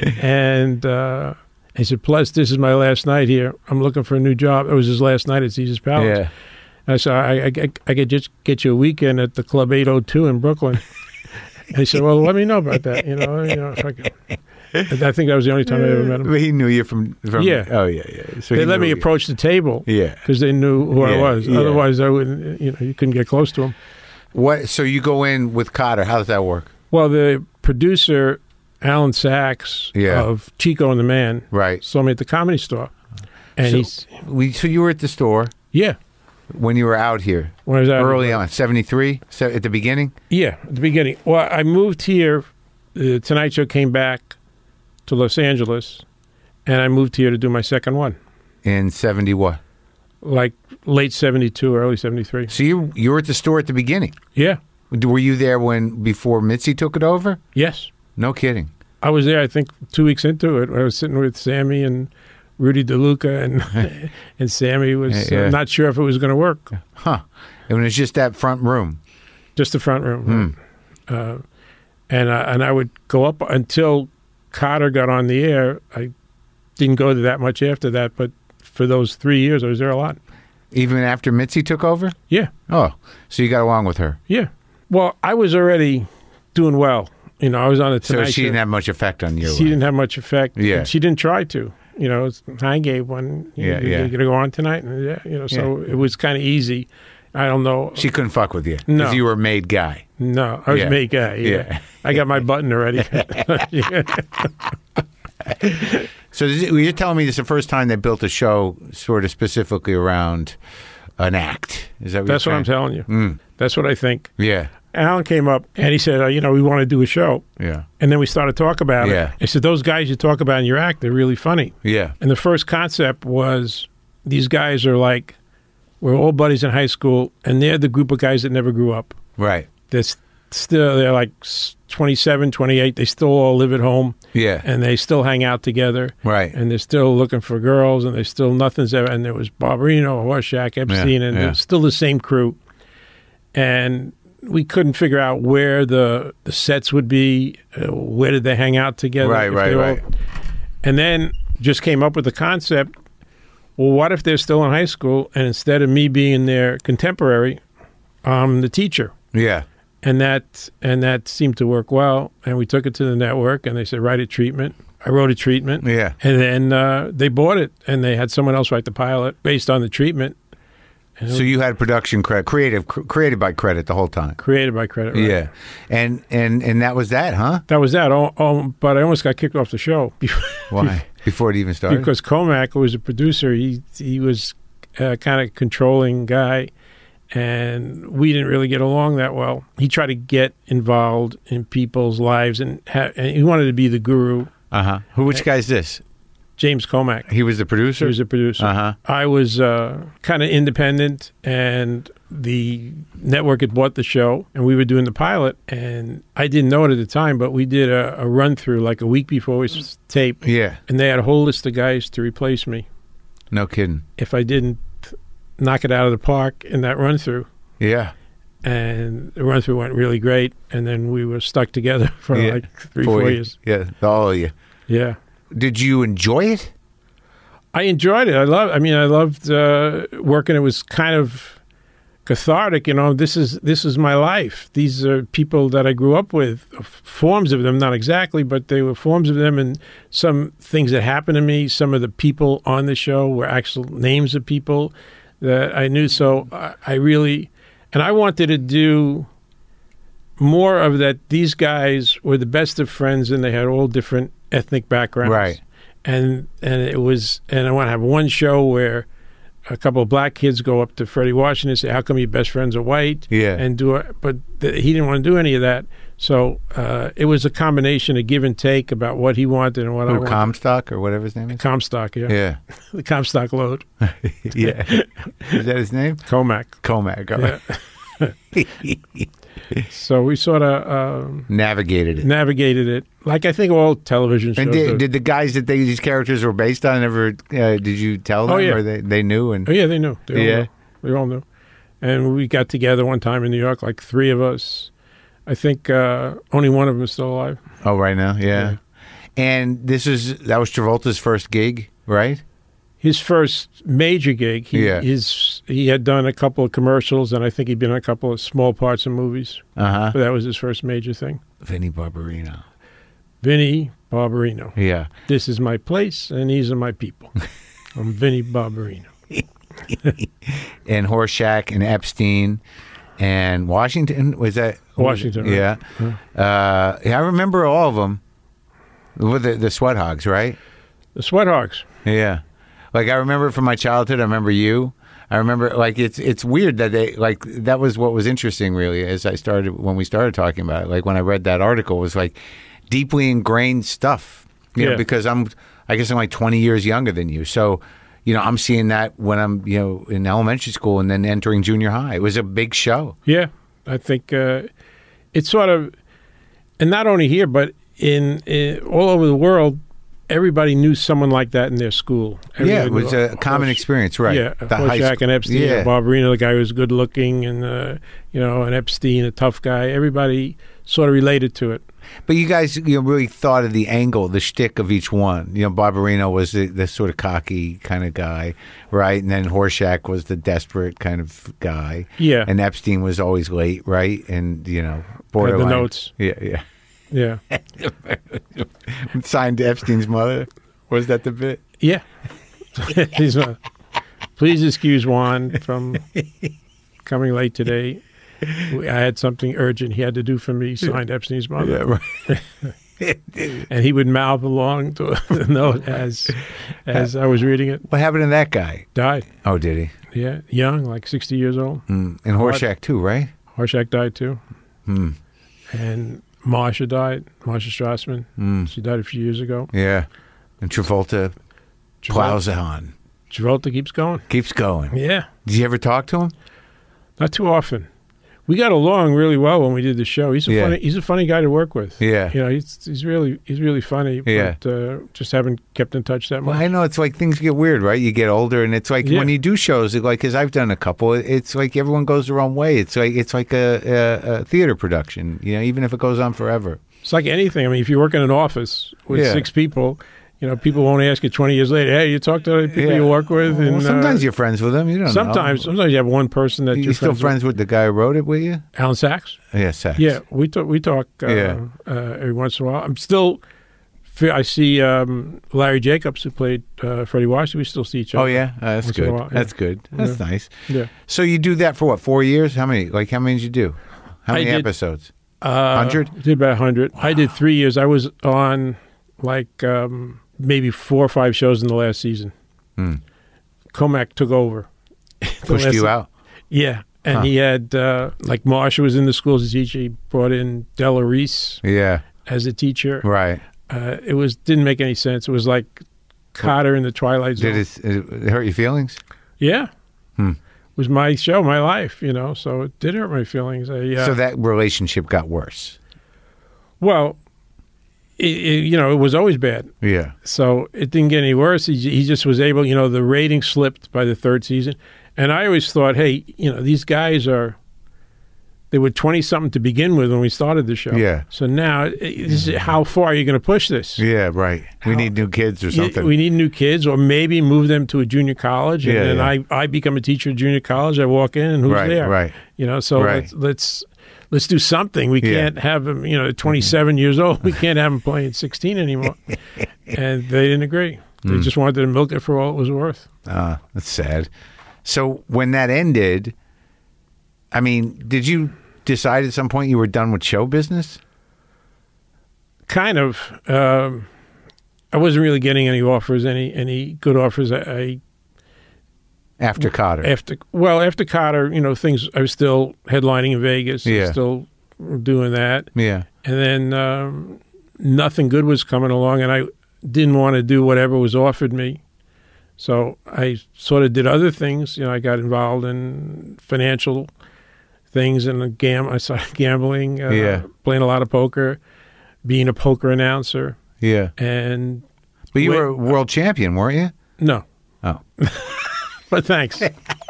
And uh, he said, plus, this is my last night here. I'm looking for a new job. It was his last night at Caesar's Palace. Yeah. And I said, I, I, I, I could just get you a weekend at the Club eight oh two in Brooklyn. And he said, well, let me know about that. You know, you know if I could. I think that was the only time I ever met him. But he knew you from, from Yeah. Oh, yeah, yeah. So They he let knew me you. approach the table Yeah. because they knew who I Yeah, was. yeah. Otherwise, I wouldn't, you know, you couldn't get close to him. What? So you go in with Cotter. How does that work? Well, the producer, Alan Sachs, Yeah. of Chico and the Man, Right. saw me at the Comedy Store. And So, he's, we, so you were at the store yeah, when you were out here, when I was out early on, seventy-three, so at the beginning? Yeah, at the beginning. Well, I moved here. The Tonight Show came back to Los Angeles, and I moved here to do my second one, In seventy what? like late seventy-two, early seventy-three. So you you were at the store at the beginning. Yeah, Were you there when before Mitzi took it over? yes. No kidding. I was there, I think, two weeks into it. I was sitting with Sammy and Rudy DeLuca, and and Sammy was Yeah, yeah. uh, not sure if it was going to work. Huh. And it was just that front room. Just the front room. Hmm. Uh, and, I, and I would go up until Cotter got on the air. I didn't go to that much after that, but for those three years, I was there a lot. Even after Mitzi took over? Yeah, Oh, so you got along with her. yeah. Well, I was already doing well. You know, I was on the So Tonight she Show. didn't have much effect on you. She didn't have much effect. Yeah. And she didn't try to. You know, it's, I gave one. You, Yeah, you, yeah. You're going to go on tonight? And yeah, you know, so it was kind of easy. I don't know. She couldn't fuck with you. No. Because you were a made guy. No, I was Yeah. a mate guy. Yeah. Yeah. I got my button already. So this is- you're telling me this is the first time they built a show sort of specifically around an act. Is that what That's you're what I'm saying? telling you. Mm. That's what I think. Yeah. Alan came up and he said, uh, you know, we want to do a show. Yeah. And then we started to talk about Yeah. it. I said, those guys you talk about in your act, they're really funny. Yeah. And the first concept was these guys are like, we're all buddies in high school, and they're the group of guys that never grew up. Right. They're s- still, they're like s- twenty-seven, twenty-eight. They still all live at home, Yeah. and they still hang out together. Right. And they're still looking for girls, and they still, nothing's ever, and there was Barbarino, Horshack, Epstein, Yeah, and yeah. it's still the same crew. And we couldn't figure out where the, the sets would be, uh, where did they hang out together. Right, if right, they all- right. And then just came up with the concept, well, what if they're still in high school, and instead of me being their contemporary, I'm the teacher? Yeah. And that and that seemed to work well. And we took it to the network, and they said, write a treatment. I wrote a treatment. Yeah. And then uh, they bought it, and they had someone else write the pilot based on the treatment. And So you had production credit, creative, cr- created by credit the whole time. created by credit. Right? Yeah, and and and that was that, huh? That was that. Oh, oh, but I almost got kicked off the show. Why? Before it even started? Because Comac, who was a producer, he he was a kind of controlling guy, and we didn't really get along that well. He tried to get involved in people's lives, and, ha- and he wanted to be the guru. Uh huh. Who? Which guy's this? James Comac. He was the producer. He was a producer. Uh-huh. I was uh, kind of independent, and the network had bought the show, and we were doing the pilot, and I didn't know it at the time, but we did a, a run-through like a week before we s- taped, Yeah. and they had a whole list of guys to replace me No kidding. if I didn't knock it out of the park in that run-through. Yeah. And the run-through went really great, and then we were stuck together for Yeah. like three, four Four years. Yeah. All of you. Yeah. Did you enjoy it? I enjoyed it. I love. I mean, I loved uh, working. It was kind of cathartic. You know, this is this is my life. These are people that I grew up with. Forms of them, not exactly, but they were forms of them. And some things that happened to me. Some of the people on the show were actual names of people that I knew. So I, I really, and I wanted to do more of that. These guys were the best of friends, and they had all different ethnic backgrounds. Right. And and it was, and I want to have one show where a couple of black kids go up to Freddie Washington and say, "How come your best friends are white?" Yeah. And do it, but th- he didn't want to do any of that. So uh, it was a combination of give and take about what he wanted and what I Who, wanted. Comstock or whatever his name is? Comstock, yeah, Yeah. the Comstock load, Yeah. Is that his name? Comac. Comac. Yeah. So we sort of um, Navigated it. navigated it, like I think all television shows. And do. did, did the guys that they, these characters were based on ever? Uh, did you tell them, Oh, yeah. or they they knew? And Oh yeah, they knew. They all Yeah. knew. They all knew. And we got together one time in New York, like three of us. I think uh, only one of them is still alive. oh, right now, yeah. Yeah. And this is that was Travolta's first gig, right? His first major gig. He, Yeah. His he had done a couple of commercials, and I think he'd been in a couple of small parts in movies. Uh huh. But that was his first major thing. Vinnie Barbarino. Vinnie Barbarino. Yeah. This is my place, and these are my people. I'm Vinnie Barbarino. And Horshack and Epstein and Washington was that Washington, right. Yeah. Uh, yeah, I remember all of them. With the, the Sweat Hogs, right? The Sweat Hogs. Yeah. Like I remember from my childhood, I remember you. I remember like it's it's weird that they like that was what was interesting really as I started when we started talking about it. Like when I read that article it was like deeply ingrained stuff. You Yeah. know, because I'm I guess I'm like twenty years younger than you. So, you know, I'm seeing that when I'm, you know, in elementary school and then entering junior high. It was a big show. Yeah, I think uh, it's sort of, and not only here, but in, in all over the world, everybody knew someone like that in their school. Yeah, Everybody it was knew- a common experience, right? Yeah, The high Horshack school- and Epstein, Yeah. and Barbarino, the guy who was good looking, and uh, you know, and Epstein, a tough guy. Everybody sort of related to it. But you guys, you know, really thought of the angle, the shtick of each one. You know, Barbarino was the, the sort of cocky kind of guy, right? And then Horshack was the desperate kind of guy. Yeah. And Epstein was always late, right? And, you know, borderline. notes. Yeah, yeah. Yeah, Signed to Epstein's mother. Was that the bit? yeah. He's not, please excuse Juan from coming late today. I had something urgent he had to do for me. Signed Epstein's mother. right. And he would mouth along to the note as as I was reading it. What happened to that guy? Died. Oh, did he? Yeah, young, like sixty years old. Mm. And Horshack, too, right? Horshack died too. Hmm. And Marsha died. Marsha Strassman. Mm. She died a few years ago. Yeah. And Travolta plows on. Travolta keeps going. Keeps going. Yeah, Did you ever talk to him? not too often. We got along really well when we did the show. He's a Yeah. funny. He's a funny guy to work with. Yeah. You know, he's he's really he's really funny. Yeah. But uh, just haven't kept in touch that much. Well, I know it's like things get weird, right? You get older, and it's like Yeah. when you do shows, it like because I've done a couple, it's like everyone goes their own way. It's like it's like a, a, a theater production, you know, even if it goes on forever. It's like anything. I mean, if you work in an office with Yeah. six people, you know, people won't ask you twenty years later, hey, you talk to the people Yeah. you work with? Well, and sometimes uh, you're friends with them. You don't sometimes, know. sometimes you have one person that You you're still friends with the guy who wrote it with you? Alan Sachs. Yeah, Sachs. Yeah, we talk. We talk uh, Yeah. uh, every once in a while. I'm still fe- I see um, Larry Jacobs, who played uh, Freddie Washington. We still see each other. Oh yeah, uh, that's once in a good. while, yeah. That's good. That's Yeah. nice. Yeah. So you do that for what? Four years? How many? Like how many did you do? How I many did- episodes? Uh, Hundred? Did about a hundred. I did three years. I was on like um, maybe four or five shows in the last season. Hmm. Comac took over. The Pushed last- you out? Yeah. And Huh. he had, uh, like, Marsha was in the school as a teacher. He brought in Della Reese Yeah. as a teacher. Right. Uh, it was didn't make any sense. It was like Cotter in the Twilight Zone. Did it, it hurt your feelings? Yeah. Hmm. It was my show, my life, you know, so it did hurt my feelings. I, uh, So that relationship got worse. well, it, it, you know, it was always bad. Yeah. So it didn't get any worse. He, he just was able, you know, the ratings slipped by the third season. And I always thought, hey, you know, these guys are, they were twenty-something to begin with when we started the show. Yeah. So now, it- this is, how far are you going to push this? Yeah, right. We How- need new kids or Yeah, something. we need new kids, or maybe move them to a junior college. And Yeah, then yeah. I, I become a teacher at junior college. I walk in, and who's right, there? right. You know, so Right. let's, let's let's do something. We Yeah. can't have them, you know, at twenty-seven years old. We can't have them playing sixteen anymore. And they didn't agree. They Mm. just wanted to milk it for all it was worth. Ah, that's sad. So when that ended, I mean, did you decide at some point you were done with show business? Kind of. Um, I wasn't really getting any offers, any any good offers. I, I After Cotter. after well after Cotter, you know, things. I was still headlining in Vegas. I was Yeah. still doing that. yeah. And then um, nothing good was coming along, and I didn't want to do whatever was offered me. So I sort of did other things. You know, I got involved in financial things, and gam. I started gambling, uh, Yeah. playing a lot of poker, being a poker announcer, Yeah. and But you Wait- were a world champion, weren't you? no. Oh. But thanks.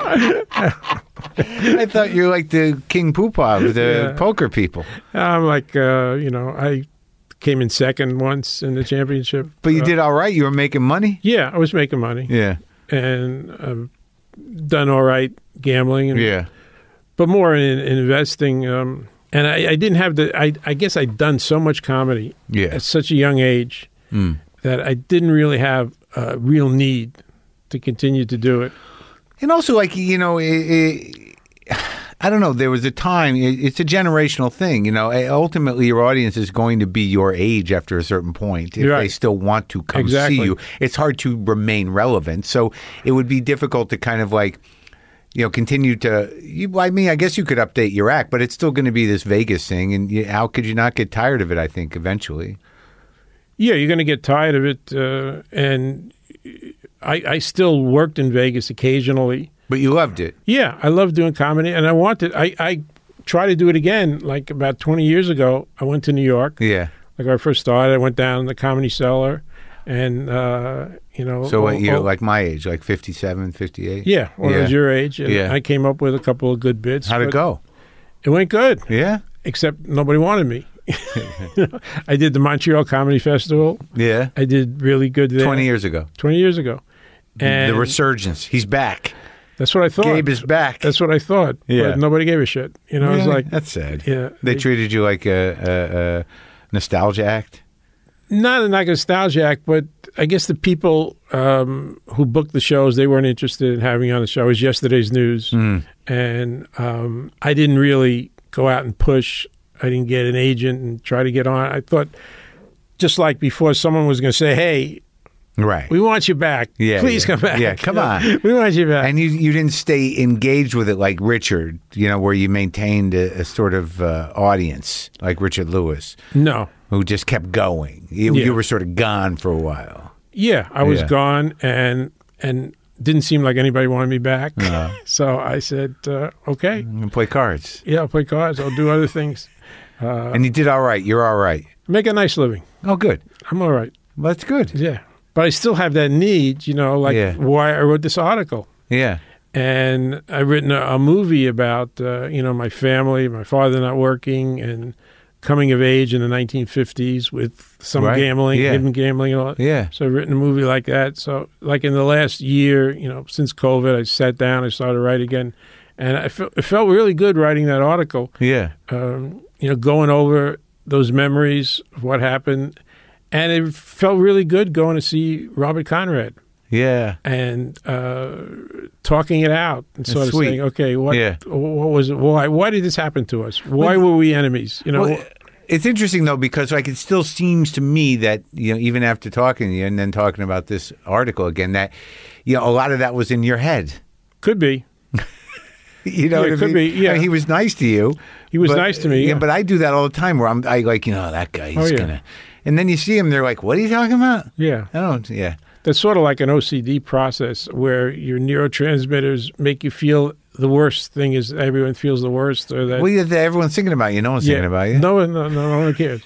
I thought you were like the King Poopah of the Yeah. poker people. I'm like, uh, you know, I came in second once in the championship. But you Uh, did all right. You were making money. Yeah, I was making money. Yeah. And I've done all right gambling, and, Yeah. but more in, in investing. Um, and I, I didn't have the. I, I guess I'd done so much comedy Yeah. at such a young age Mm. that I didn't really have a real need to continue to do it. And also, like, you know, it, it, I don't know, there was a time, it, it's a generational thing, you know. Ultimately, your audience is going to be your age after a certain point. If Right. they still want to come Exactly. see you, it's hard to remain relevant. So it would be difficult to kind of like, you know, continue to, you, I mean, I guess you could update your act, but it's still going to be this Vegas thing. And you, how could you not get tired of it, I think, eventually? Yeah, you're going to get tired of it. Uh, and I, I still worked in Vegas occasionally. But you loved it. Yeah, I love doing comedy, and I wanted. I, I try to do it again. Like about twenty years ago, I went to New York. Yeah. Like when I first started, I went down in the Comedy Cellar, and uh, you know. So what, oh, you're oh, like my age, like fifty-seven, fifty-eight? yeah, when I was your age, and Yeah. I came up with a couple of good bits. How'd it but go? It went good, Yeah? except nobody wanted me. I did the Montreal Comedy Festival. Yeah. I did really good there. twenty years ago. twenty years ago, and The resurgence. He's back. that's what I thought. Gabe is back. That's what I thought. Yeah. But nobody gave a shit. You know, it was Really? like That's sad. yeah, They treated you like a, a, a nostalgia act. not a not nostalgia act, but I guess the people um, who booked the shows, they weren't interested in having me on the show. It was yesterday's news, Mm. and um, I didn't really go out and push. I didn't get an agent and try to get on. I thought, just like before, someone was going to say, "Hey, Right. we want you back. Yeah, Please yeah. come back. Yeah, come You know, on." we want you back." And you you didn't stay engaged with it like Richard, you know, where you maintained a, a sort of uh, audience like Richard Lewis, no, who just kept going. You, Yeah. you were sort of gone for a while. yeah, I was Yeah. gone, and and didn't seem like anybody wanted me back. No. So I said, uh, "Okay, And play cards. yeah, I'll play cards. I'll do other things. Uh, And you did all right. You're all right. make a nice living. Oh, good. I'm all right." Well, that's good. Yeah. But I still have that need, you know, like Yeah. why I wrote this article. Yeah. And I've written a, a movie about, uh, you know, my family, my father not working, and coming of age in the nineteen fifties with some Right. gambling, Yeah. hidden gambling and all that. Yeah. So I've written a movie like that. So, like in the last year, you know, since COVID, I sat down, I started writing again. And I felt, it felt really good writing that article, Yeah. um, you know, going over those memories of what happened. And it felt really good going to see Robert Conrad Yeah. and uh, talking it out and That's sort of sweet. saying, okay, what, Yeah. what was it? Why, why did this happen to us? Why were we enemies? You know, Well, it's interesting though, because like it still seems to me that, you know, even after talking to you and then talking about this article again, that, you know, a lot of that was in your head. could be. You know, Yeah, it what I could mean? be, yeah. I mean, he was nice to you. He was but- nice to me, yeah. But I do that all the time where I'm I like, you know, that guy, he's Oh, yeah. gonna, and then you see him, they're like, what are you talking about? Yeah. I don't, yeah. That's sort of like an O C D process where your neurotransmitters make you feel the worst thing is everyone feels the worst, or that Well, yeah, everyone's thinking about you. No one's thinking about you. No one, no, no, no one cares.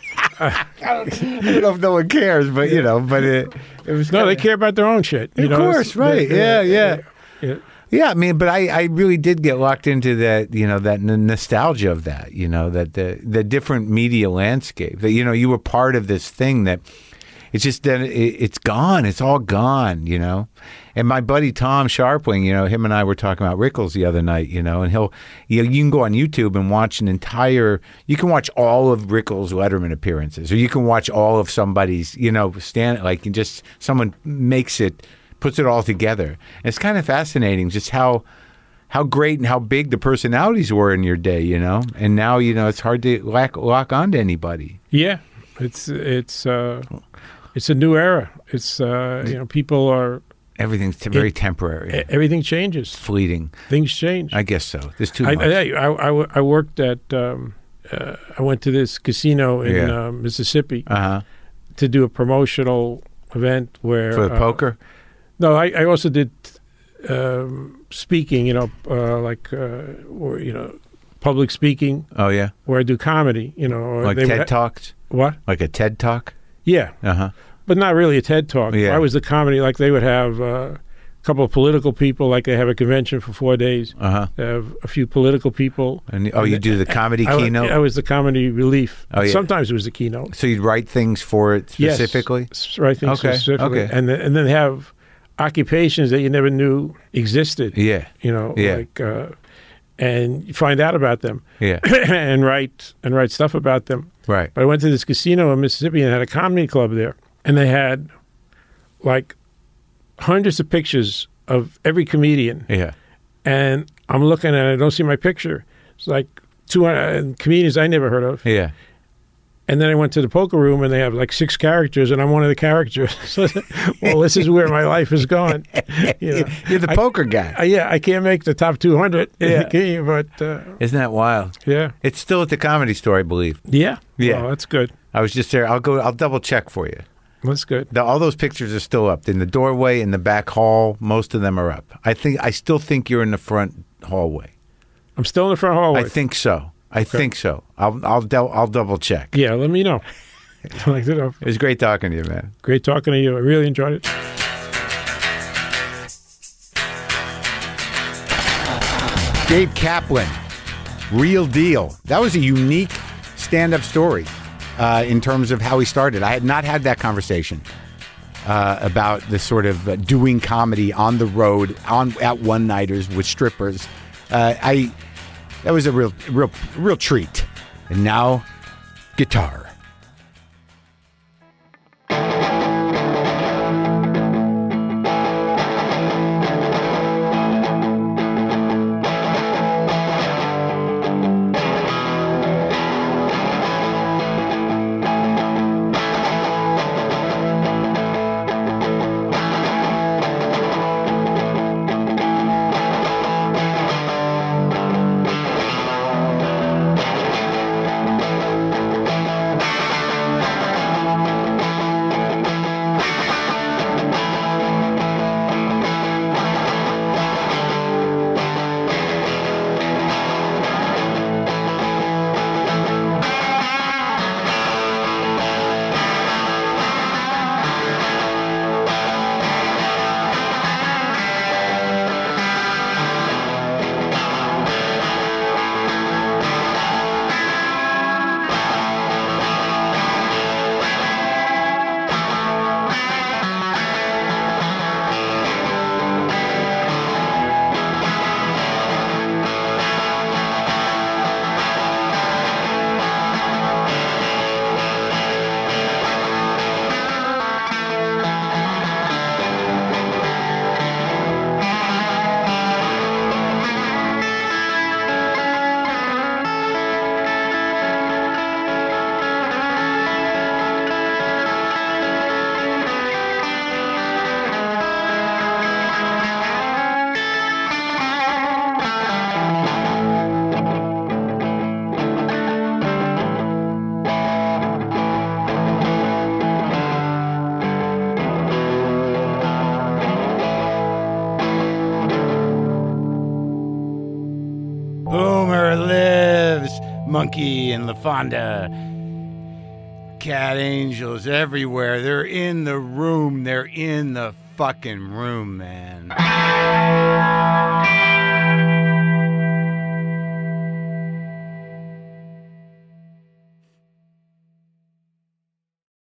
I don't, I don't know if no one cares, but you know, but it, it was No, kinda- they care about their own shit. You Of know, course, It's- right. they- Yeah, yeah. yeah. Yeah, I mean, but I, I really did get locked into that, you know, that n- nostalgia of that, you know, that the the different media landscape. That, you know, you were part of this thing that it's just that it, it's gone. It's all gone, you know. And my buddy Tom Sharpling, you know, him and I were talking about Rickles the other night, you know, and he'll, you know, you can go on YouTube and watch an entire, you can watch all of Rickles' Letterman appearances, or you can watch all of somebody's, you know, stand, like, and just someone makes it, puts it all together. And it's kind of fascinating just how how great and how big the personalities were in your day, you know. And now, you know, it's hard to lock, lock onto anybody. Yeah, it's it's uh, it's a new era. It's uh, you know, people are Everything's t- very temporary, e- everything changes. fleeting. Things change. I guess so. There's too I, much. I, I, I w- I worked at um, uh, I went to this casino in Yeah. uh, Mississippi Uh huh. to do a promotional event where For the uh, poker. No, I, I also did um, speaking. You know, uh, like uh, or you know, public speaking, Oh yeah, where I do comedy. You know, or like they TED would- Talks, What? like a TED Talk. Yeah, Uh huh. but not really a TED talk. Yeah. I was the comedy. Like they would have uh, a couple of political people. Like they have a convention for four days. Uh huh. They have a few political people. And oh, you do the comedy I, wa- keynote. I was the comedy relief. Oh, yeah. Sometimes it was the keynote. So you'd write things for it specifically. Yes, right things Okay, specifically, okay. and then, and then have occupations that you never knew existed. Yeah. You know, Yeah. like uh, and you find out about them Yeah. and write and write stuff about them. Right. But I went to this casino in Mississippi and had a comedy club there, and they had like hundreds of pictures of every comedian, Yeah. and I'm looking at it, I don't see my picture. It's like two hundred comedians I never heard of. Yeah. And then I went to the poker room, and they have like six characters, and I'm one of the characters. So, well, this is where my life is gone. You know, You're the I- poker guy. I, yeah, I can't make the top two hundred, Yeah. but uh, Isn't that wild? yeah, It's still at the Comedy Store, I believe. yeah, Yeah. Well, that's good. I was just there. I'll go. I'll double check for you. That's good. The, all those pictures are still up in the doorway, in the back hall. Most of them are up. I think. I still think you're in the front hallway. I'm still in the front hallway. I think so. I think so. I'll. I'll. Del- I'll double check. Yeah, let me know. I'd like to know. It was great talking to you, man. Great talking to you. I really enjoyed it. Gabe Kaplan, real deal. That was a unique stand-up story uh, in terms of how he started. I had not had that conversation uh, about the sort of uh, doing comedy on the road, on at one-nighters with strippers. Uh, I that was a real, real, real treat. And now, guitar. Monkey and LaFonda. Cat angels everywhere. They're in the room. They're in the fucking room, man.